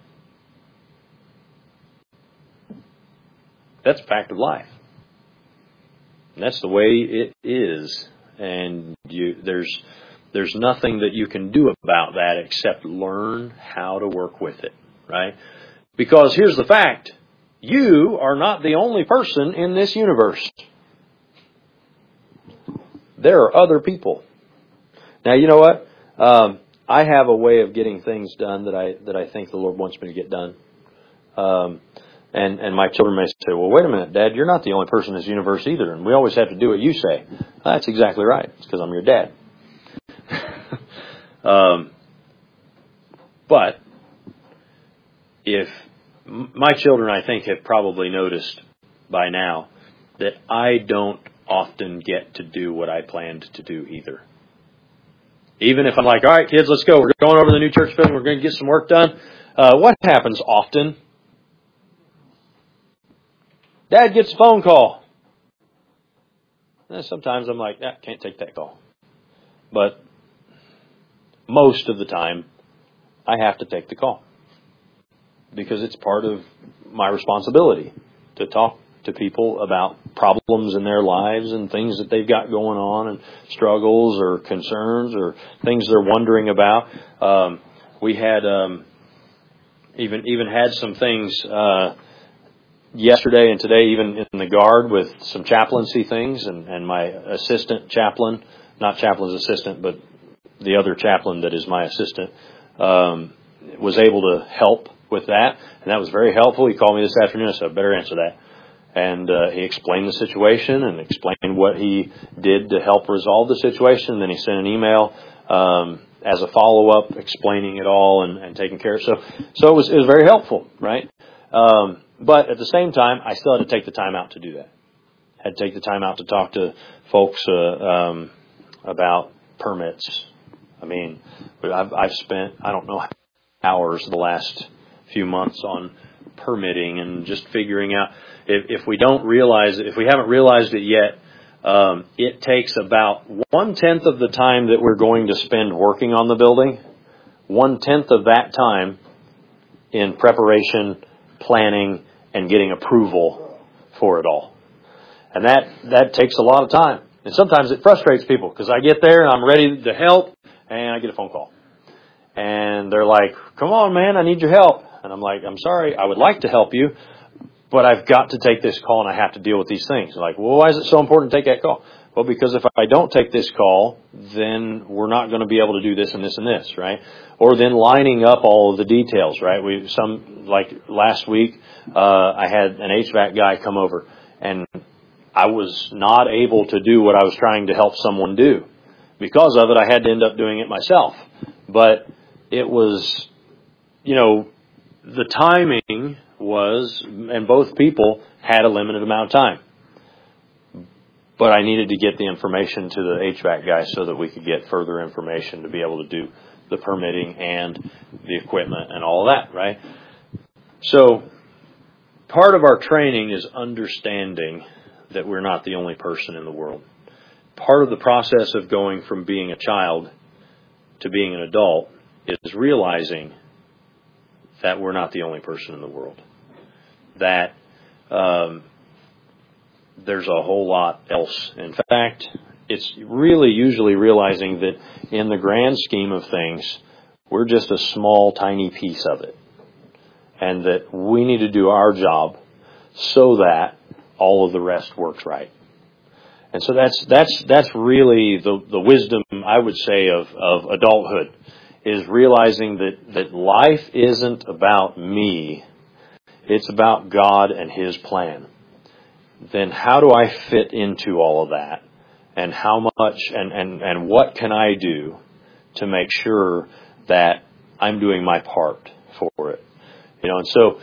That's a fact of life. And that's the way it is. And you, there's there's nothing that you can do about that except learn how to work with it, right? Because here's the fact. You are not the only person in this universe. There are other people. Now, you know what? Um, I have a way of getting things done that I that I think the Lord wants me to get done. Um, and and my children may say, "Well, wait a minute, Dad, you're not the only person in this universe either, and we always have to do what you say." That's exactly right. It's because I'm your dad. um, but if my children, I think, have probably noticed by now that I don't often get to do what I planned to do either. Even if I'm like, all right, kids, let's go. We're going over to the new church building. We're going to get some work done. Uh, what happens often? Dad gets a phone call. And sometimes I'm like, yeah, can't take that call. But most of the time, I have to take the call. Because it's part of my responsibility to talk to people about problems in their lives and things that they've got going on and struggles or concerns or things they're wondering about. Um, we had um, even even had some things uh, yesterday and today, even in the guard, with some chaplaincy things, and, and my assistant chaplain, not chaplain's assistant, but the other chaplain that is my assistant, um, was able to help with that, and that was very helpful. He called me this afternoon, so I better answer that. And uh, he explained the situation and explained what he did to help resolve the situation. And then he sent an email um, as a follow-up explaining it all and, and taking care of it. So, so it was, it was very helpful, right? Um, but at the same time, I still had to take the time out to do that. I had to take the time out to talk to folks uh, um, about permits. I mean, I've, I've spent, I don't know, hours the last few months on permitting and just figuring out. If, if we don't realize it, if we haven't realized it yet, um, it takes about one-tenth of the time that we're going to spend working on the building, one-tenth of that time in preparation, planning, and getting approval for it all. And that, that takes a lot of time. And sometimes it frustrates people because I get there and I'm ready to help and I get a phone call. And they're like, come on, man, I need your help. And I'm like, I'm sorry, I would like to help you, but I've got to take this call and I have to deal with these things. They're like, well, why is it so important to take that call? Well, because if I don't take this call, then we're not going to be able to do this and this and this, right? Or then lining up all of the details, right? We some like last week, uh, I had an H V A C guy come over, and I was not able to do what I was trying to help someone do. Because of it, I had to end up doing it myself. But it was, you know, the timing was, and both people had a limited amount of time. But I needed to get the information to the H V A C guy so that we could get further information to be able to do the permitting and the equipment and all of that, right? So part of our training is understanding that we're not the only person in the world. Part of the process of going from being a child to being an adult is realizing that we're not the only person in the world. That um, there's a whole lot else. In fact, it's really usually realizing that in the grand scheme of things, we're just a small, tiny piece of it. And that we need to do our job so that all of the rest works right. And so that's that's that's really the, the wisdom, I would say, of, of adulthood, is realizing that, that life isn't about me. It's about God and His plan. Then how do I fit into all of that? And how much and, and, and what can I do to make sure that I'm doing my part for it? You know, and so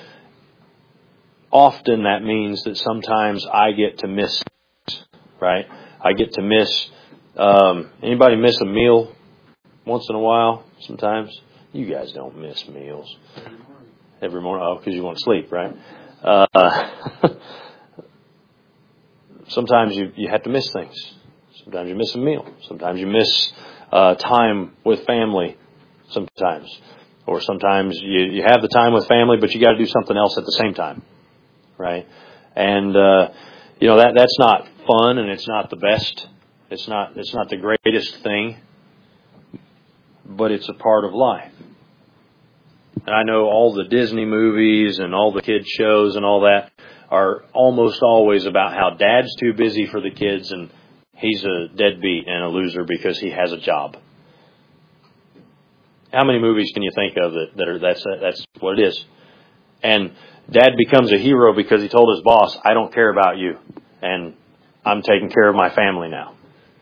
often that means that sometimes I get to miss, right? I get to miss, um, anybody miss a meal once in a while? Sometimes you guys don't miss meals every morning. Oh, because you want to sleep, right? Uh, sometimes you, you have to miss things. Sometimes you miss a meal. Sometimes you miss uh, time with family sometimes. Or sometimes you, you have the time with family, but you got to do something else at the same time, right? And, uh, you know, that that's not fun, and it's not the best. It's not it's not the greatest thing, but it's a part of life. And I know all the Disney movies and all the kids shows and all that are almost always about how dad's too busy for the kids and he's a deadbeat and a loser because he has a job. How many movies can you think of that, that are that's that's what it is? And Dad becomes a hero because he told his boss, "I don't care about you, and I'm taking care of my family now."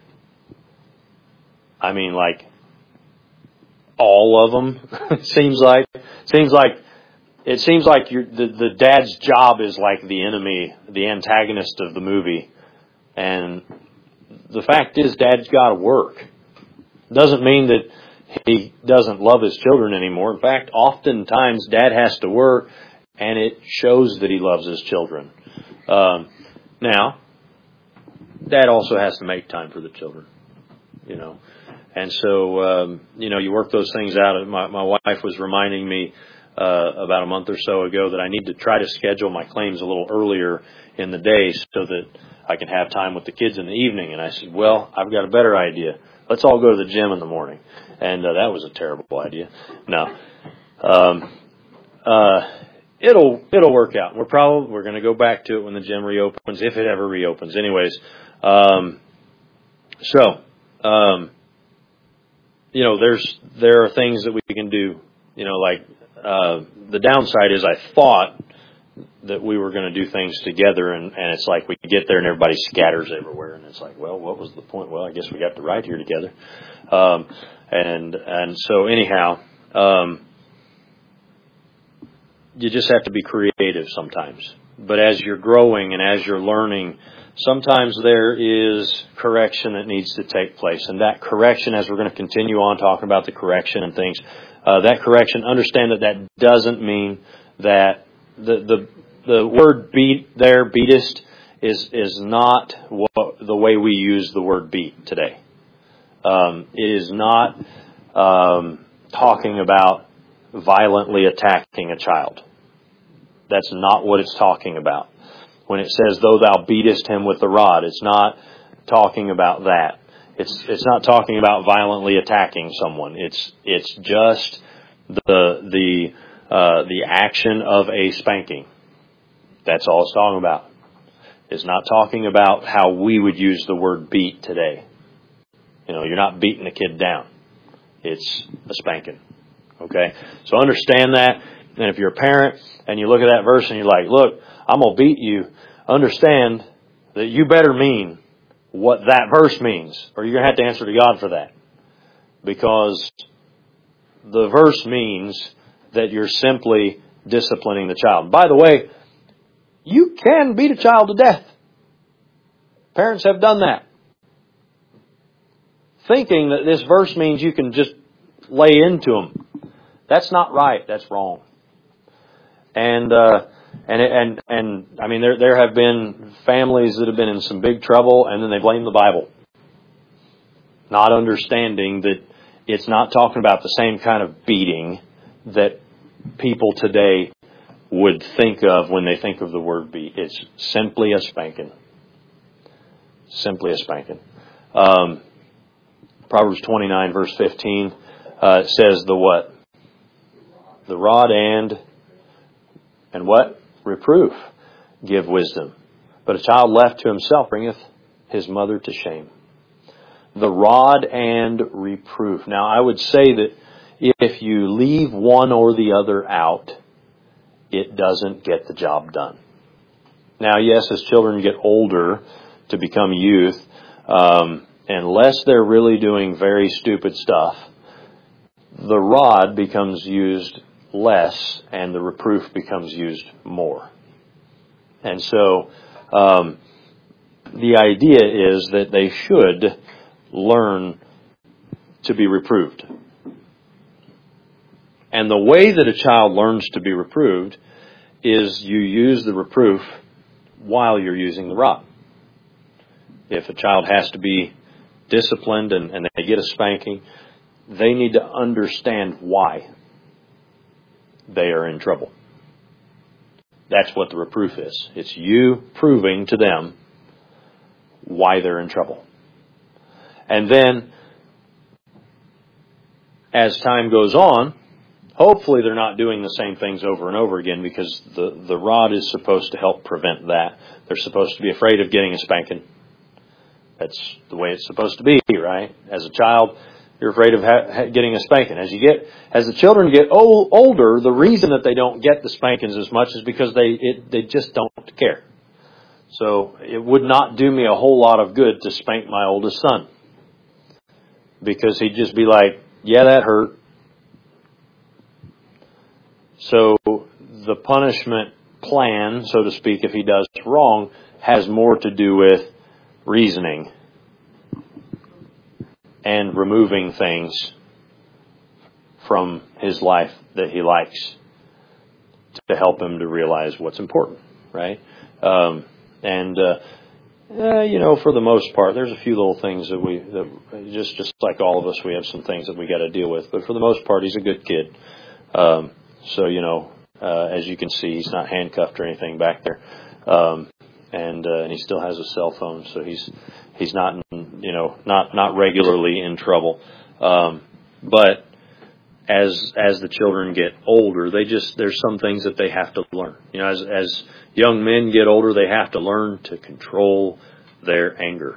I mean, like all of them. seems like seems like it seems like you're, the the dad's job is like the enemy, the antagonist of the movie, and the fact is, Dad's got to work. Doesn't mean that he doesn't love his children anymore. In fact, oftentimes Dad has to work, and it shows that he loves his children. Um, now, Dad also has to make time for the children, you know. And so, um, you know, you work those things out. My, my wife was reminding me uh, about a month or so ago that I need to try to schedule my claims a little earlier in the day so that I can have time with the kids in the evening. And I said, well, I've got a better idea. Let's all go to the gym in the morning. And uh, that was a terrible idea. No. Um, uh, it'll, it'll work out. We're probably, we're going to go back to it when the gym reopens, if it ever reopens. Anyways, um, so, um, you know, there's, there are things that we can do, you know, like, uh, the downside is I thought that we were going to do things together, and, and it's like we get there and everybody scatters everywhere, and it's like, well, what was the point? Well, I guess we got to ride here together. Um, and, and so anyhow, um, you just have to be creative sometimes. But as you're growing and as you're learning, sometimes there is correction that needs to take place. And that correction, as we're going to continue on talking about the correction and things, uh, that correction, understand that that doesn't mean that the, the, the word beat there, beatist, is, is not what, the way we use the word beat today. Um, it is not, um, talking about violently attacking a child. That's not what it's talking about. When it says, though thou beatest him with the rod, it's not talking about that. It's it's not talking about violently attacking someone. It's it's just the the uh, the action of a spanking. That's all it's talking about. It's not talking about how we would use the word beat today. You know, you're not beating a kid down. It's a spanking. Okay? So understand that. And if you're a parent and you look at that verse and you're like, look, I'm going to beat you, understand that you better mean what that verse means, or you're going to have to answer to God for that. Because the verse means that you're simply disciplining the child. By the way, you can beat a child to death. Parents have done that. Thinking that this verse means you can just lay into them. That's not right. That's wrong. And, uh, and, and, and, I mean, there, there have been families that have been in some big trouble, and then they blame the Bible. Not understanding that it's not talking about the same kind of beating that people today would think of when they think of the word beat. It's simply a spanking. Simply a spanking. Um, Proverbs twenty-nine, verse fifteen, uh, says the what? The rod and, and what? Reproof give wisdom. But a child left to himself bringeth his mother to shame. The rod and reproof. Now, I would say that if you leave one or the other out, it doesn't get the job done. Now, yes, as children get older to become youth, um, unless they're really doing very stupid stuff, the rod becomes used less and the reproof becomes used more. And so um, the idea is that they should learn to be reproved. And the way that a child learns to be reproved is you use the reproof while you're using the rod. If a child has to be disciplined and, and they get a spanking, they need to understand why they are in trouble. That's what the reproof is. It's you proving to them why they're in trouble. And then, as time goes on, hopefully they're not doing the same things over and over again, because the, the rod is supposed to help prevent that. They're supposed to be afraid of getting a spanking. That's the way it's supposed to be, right? As a child, You're afraid of ha- getting a spanking. As you get, as the children get old, older, the reason that they don't get the spankings as much is because they it, they just don't care. So it would not do me a whole lot of good to spank my oldest son, because he'd just be like, "Yeah, that hurt." So the punishment plan, so to speak, if he does wrong, has more to do with reasoning and removing things from his life that he likes to help him to realize what's important, right? Um, and uh, uh, you know, for the most part, there's a few little things that we that just just like all of us, we have some things that we got to deal with. But for the most part, he's a good kid. Um, so you know, uh, as you can see, he's not handcuffed or anything back there. Um, And, uh, and he still has a cell phone, so he's he's not you know not not regularly in trouble. Um, but as as the children get older, they just there's some things that they have to learn. You know, as as young men get older, they have to learn to control their anger.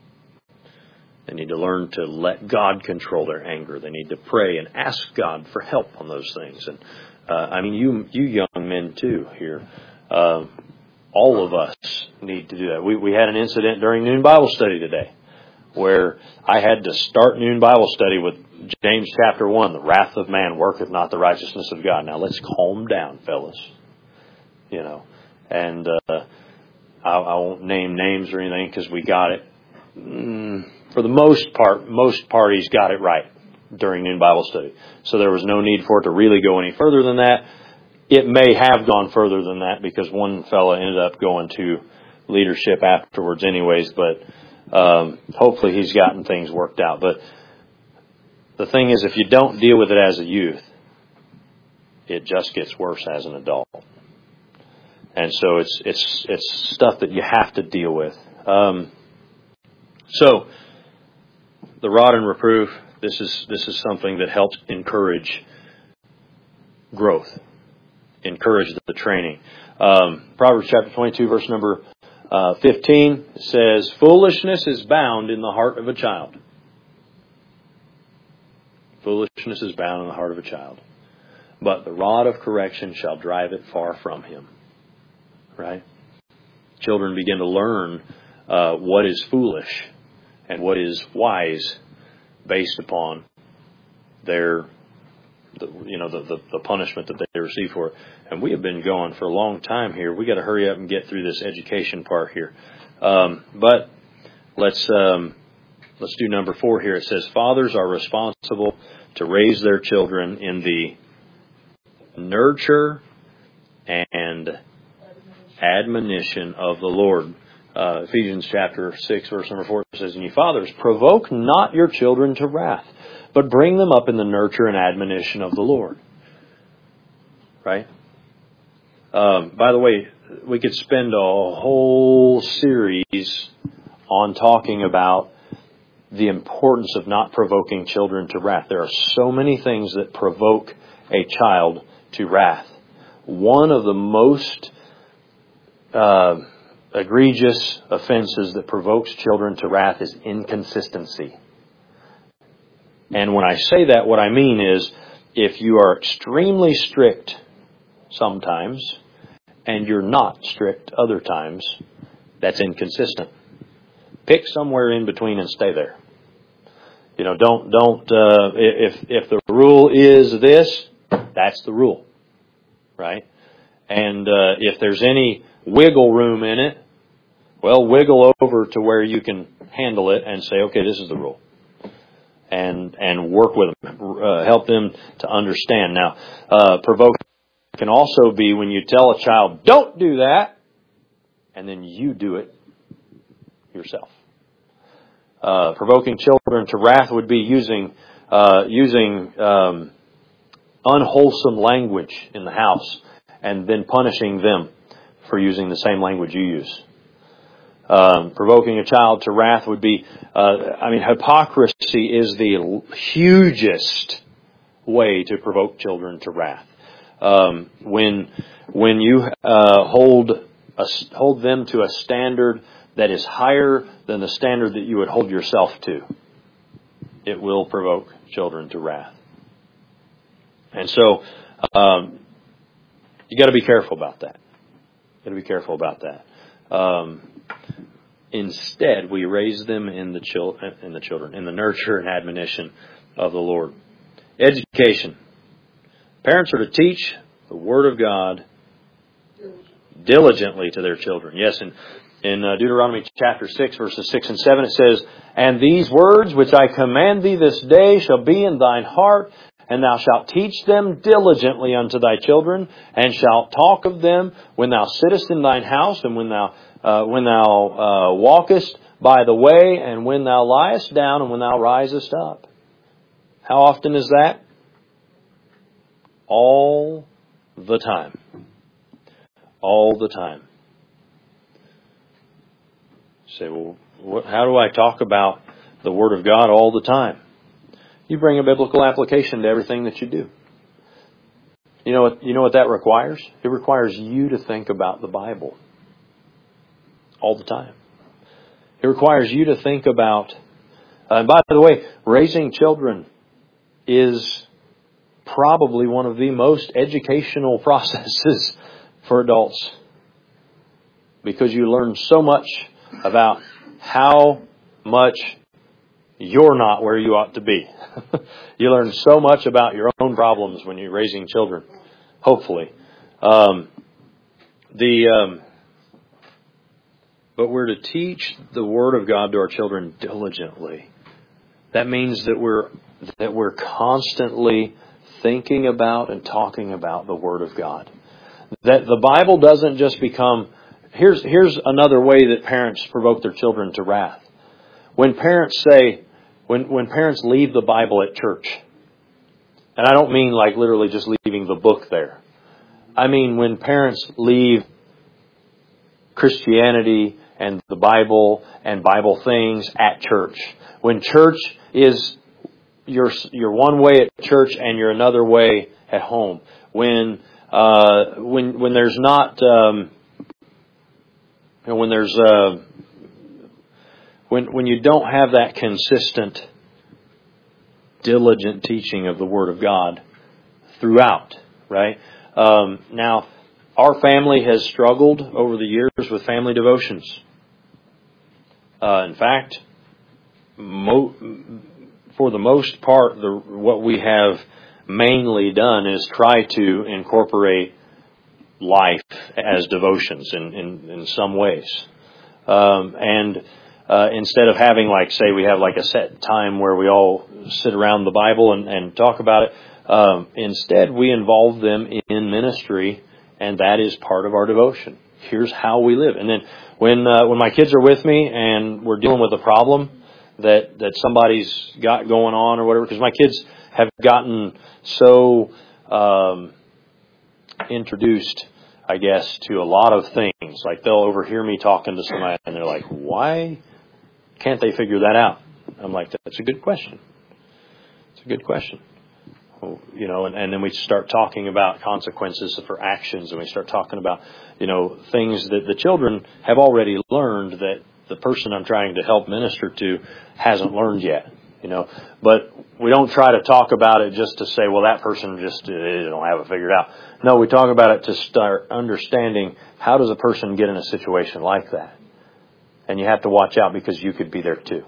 They need to learn to let God control their anger. They need to pray and ask God for help on those things. And uh, I mean, you you young men too here. Um, All of us need to do that. We we had an incident during noon Bible study today where I had to start noon Bible study with James chapter one, the wrath of man worketh not the righteousness of God. Now let's calm down, fellas. You know, and uh, I, I won't name names or anything because we got it. Mm, for the most part, most parties got it right during noon Bible study. So there was no need for it to really go any further than that. It may have gone further than that because one fella ended up going to leadership afterwards anyways, but um, hopefully he's gotten things worked out. But the thing is, if you don't deal with it as a youth, it just gets worse as an adult. And so it's it's it's stuff that you have to deal with. Um, so the rod and reproof, this is this is something that helps encourage growth. Encourage the training. Um, Proverbs chapter twenty-two, verse number uh, fifteen says, "Foolishness is bound in the heart of a child." Foolishness is bound in the heart of a child, but the rod of correction shall drive it far from him. Right? Children begin to learn uh, what is foolish and what is wise based upon their The, you know, the, the, the punishment that they receive for it. And we have been going for a long time here. We got to hurry up and get through this education part here. Um, but let's, um, let's do number four here. It says, fathers are responsible to raise their children in the nurture and admonition of the Lord. Uh, Ephesians chapter six, verse number four says, "And ye fathers, provoke not your children to wrath, but bring them up in the nurture and admonition of the Lord." Right? Um, by the way, we could spend a whole series on talking about the importance of not provoking children to wrath. There are so many things that provoke a child to wrath. One of the most uh, egregious offenses that provokes children to wrath is inconsistency. And when I say that, what I mean is, if you are extremely strict sometimes, and you're not strict other times, that's inconsistent. Pick somewhere in between and stay there. You know, don't, don't, uh, if, if the rule is this, that's the rule. Right? And, uh, if there's any wiggle room in it, well, wiggle over to where you can handle it and say, okay, this is the rule. And, and work with them, uh, help them to understand. Now, uh, provoke can also be when you tell a child, don't do that, and then you do it yourself. Uh, provoking children to wrath would be using, uh, using, um, unwholesome language in the house and then punishing them for using the same language you use. Um, provoking a child to wrath would be, uh, I mean, hypocrisy is the hugest way to provoke children to wrath. Um, when, when you, uh, hold a, hold them to a standard that is higher than the standard that you would hold yourself to. it will provoke children to wrath. And so, um, you got to be careful about that. Got to be careful about that. Um, instead, we raise them in the chil- in the children, in the nurture and admonition of the Lord. Education. Parents are to teach the Word of God diligently to their children. Yes, in, in uh, Deuteronomy chapter six, verses six and seven, it says, "And these words which I command thee this day shall be in thine heart, and thou shalt teach them diligently unto thy children, and shalt talk of them when thou sittest in thine house, and when thou uh, when thou uh, walkest by the way, and when thou liest down, and when thou risest up." How often is that? All the time. All the time. You say, well, what, how do I talk about the Word of God all the time? You bring a biblical application to everything that you do. You know what, you know what that requires? It requires you to think about the Bible all the time. It requires you to think about, uh, and by the way, raising children is probably one of the most educational processes for adults, because you learn so much about how much you're not where you ought to be. You learn so much about your own problems when you're raising children, hopefully. Um, the um, but we're to teach the Word of God to our children diligently. That means that we're that we're constantly thinking about and talking about the Word of God. That the Bible doesn't just become... Here's, here's another way that parents provoke their children to wrath. When parents say, when, when parents leave the Bible at church, and I don't mean like literally just leaving the book there. I mean when parents leave Christianity and the Bible and Bible things at church. When church is... You're, you're one way at church and you're another way at home. When uh, when when there's not um, you know, when there's uh, when when you don't have that consistent, diligent teaching of the Word of God throughout, right? Um, now, our family has struggled over the years with family devotions. Uh, in fact, mo- for the most part, the, what we have mainly done is try to incorporate life as devotions in, in, in some ways. Um, and uh, instead of having, like, say, we have like a set time where we all sit around the Bible and, and talk about it, um, instead we involve them in ministry, and that is part of our devotion. Here's how we live. And then when uh, when my kids are with me and we're dealing with a problem that, that somebody's got going on or whatever, because my kids have gotten so um, introduced, I guess, to a lot of things. Like they'll overhear me talking to somebody and they're like, why can't they figure that out? I'm like, that's a good question. It's a good question. You know, and, and then we start talking about consequences for actions, and we start talking about, you know, things that the children have already learned that the person I'm trying to help minister to hasn't learned yet, you know. But we don't try to talk about it just to say, well, that person just uh, they don't have it figured out. No, we talk about it to start understanding, how does a person get in a situation like that? And you have to watch out, because you could be there too.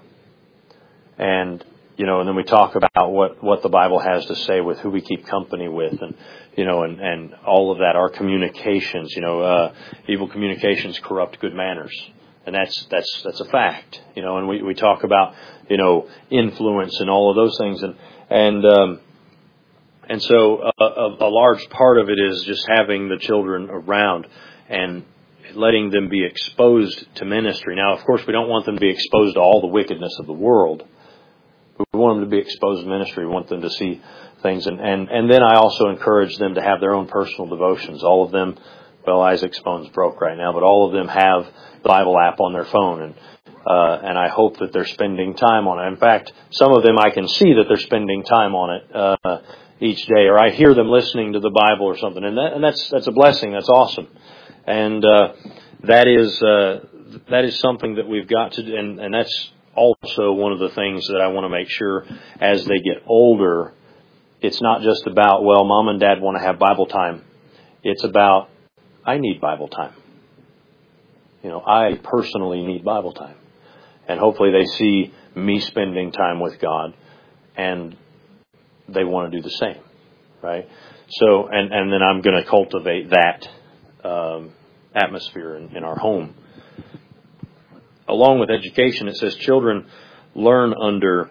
And You know, and then we talk about what, what the Bible has to say with who we keep company with, and, you know, and, and all of that, our communications, you know, uh, evil communications corrupt good manners. And that's, that's, that's a fact, you know, and we, we talk about, you know, influence and all of those things. And, and, um, and so a, a, a large part of it is just having the children around and letting them be exposed to ministry. Now, of course, we don't want them to be exposed to all the wickedness of the world. We want them to be exposed to ministry. We want them to see things. And, and, and then I also encourage them to have their own personal devotions. All of them, well, Isaac's phone's broke right now, but all of them have the Bible app on their phone. And uh, and I hope that they're spending time on it. In fact, some of them I can see that they're spending time on it uh, each day. Or I hear them listening to the Bible or something. And, that, and that's that's a blessing. That's awesome. And uh, that is uh, that is something that we've got to do. And, and that's also one of the things that I want to make sure as they get older, it's not just about, well, mom and dad want to have Bible time. It's about, I need Bible time. You know, I personally need Bible time. And hopefully they see me spending time with God and they want to do the same, right? So, and, and then I'm going to cultivate that um, atmosphere in, in our home. Along with education, it says children learn under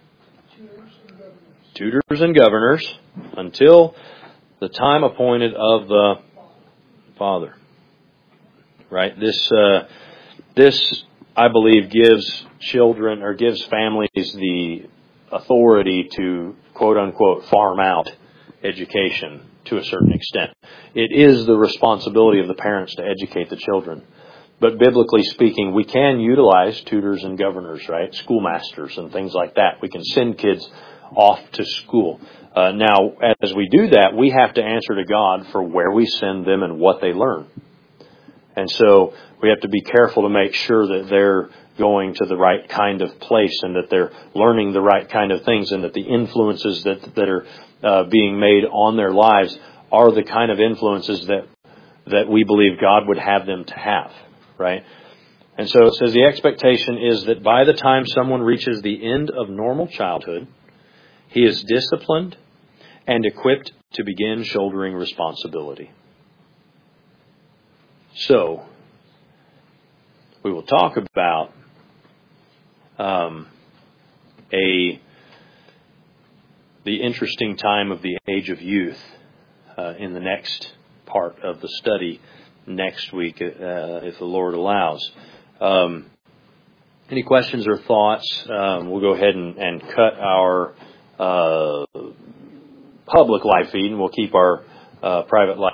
tutors and governors until the time appointed of the Father. Right? This, uh, this, I believe, gives children or gives families the authority to, quote unquote, farm out education to a certain extent. It is the responsibility of the parents to educate the children. But biblically speaking, we can utilize tutors and governors, right? Schoolmasters and things like that. We can send kids off to school. Uh, now, as we do that, we have to answer to God for where we send them and what they learn. And so we have to be careful to make sure that they're going to the right kind of place and that they're learning the right kind of things and that the influences that that are uh, being made on their lives are the kind of influences that that we believe God would have them to have, right? And so it says the expectation is that by the time someone reaches the end of normal childhood, he is disciplined and equipped to begin shouldering responsibility. So, we will talk about um, a the interesting time of the age of youth uh, in the next part of the study next week, uh, if the Lord allows. Um, any questions or thoughts? Um, we'll go ahead and, and cut our uh, public live feed, and we'll keep our uh, private live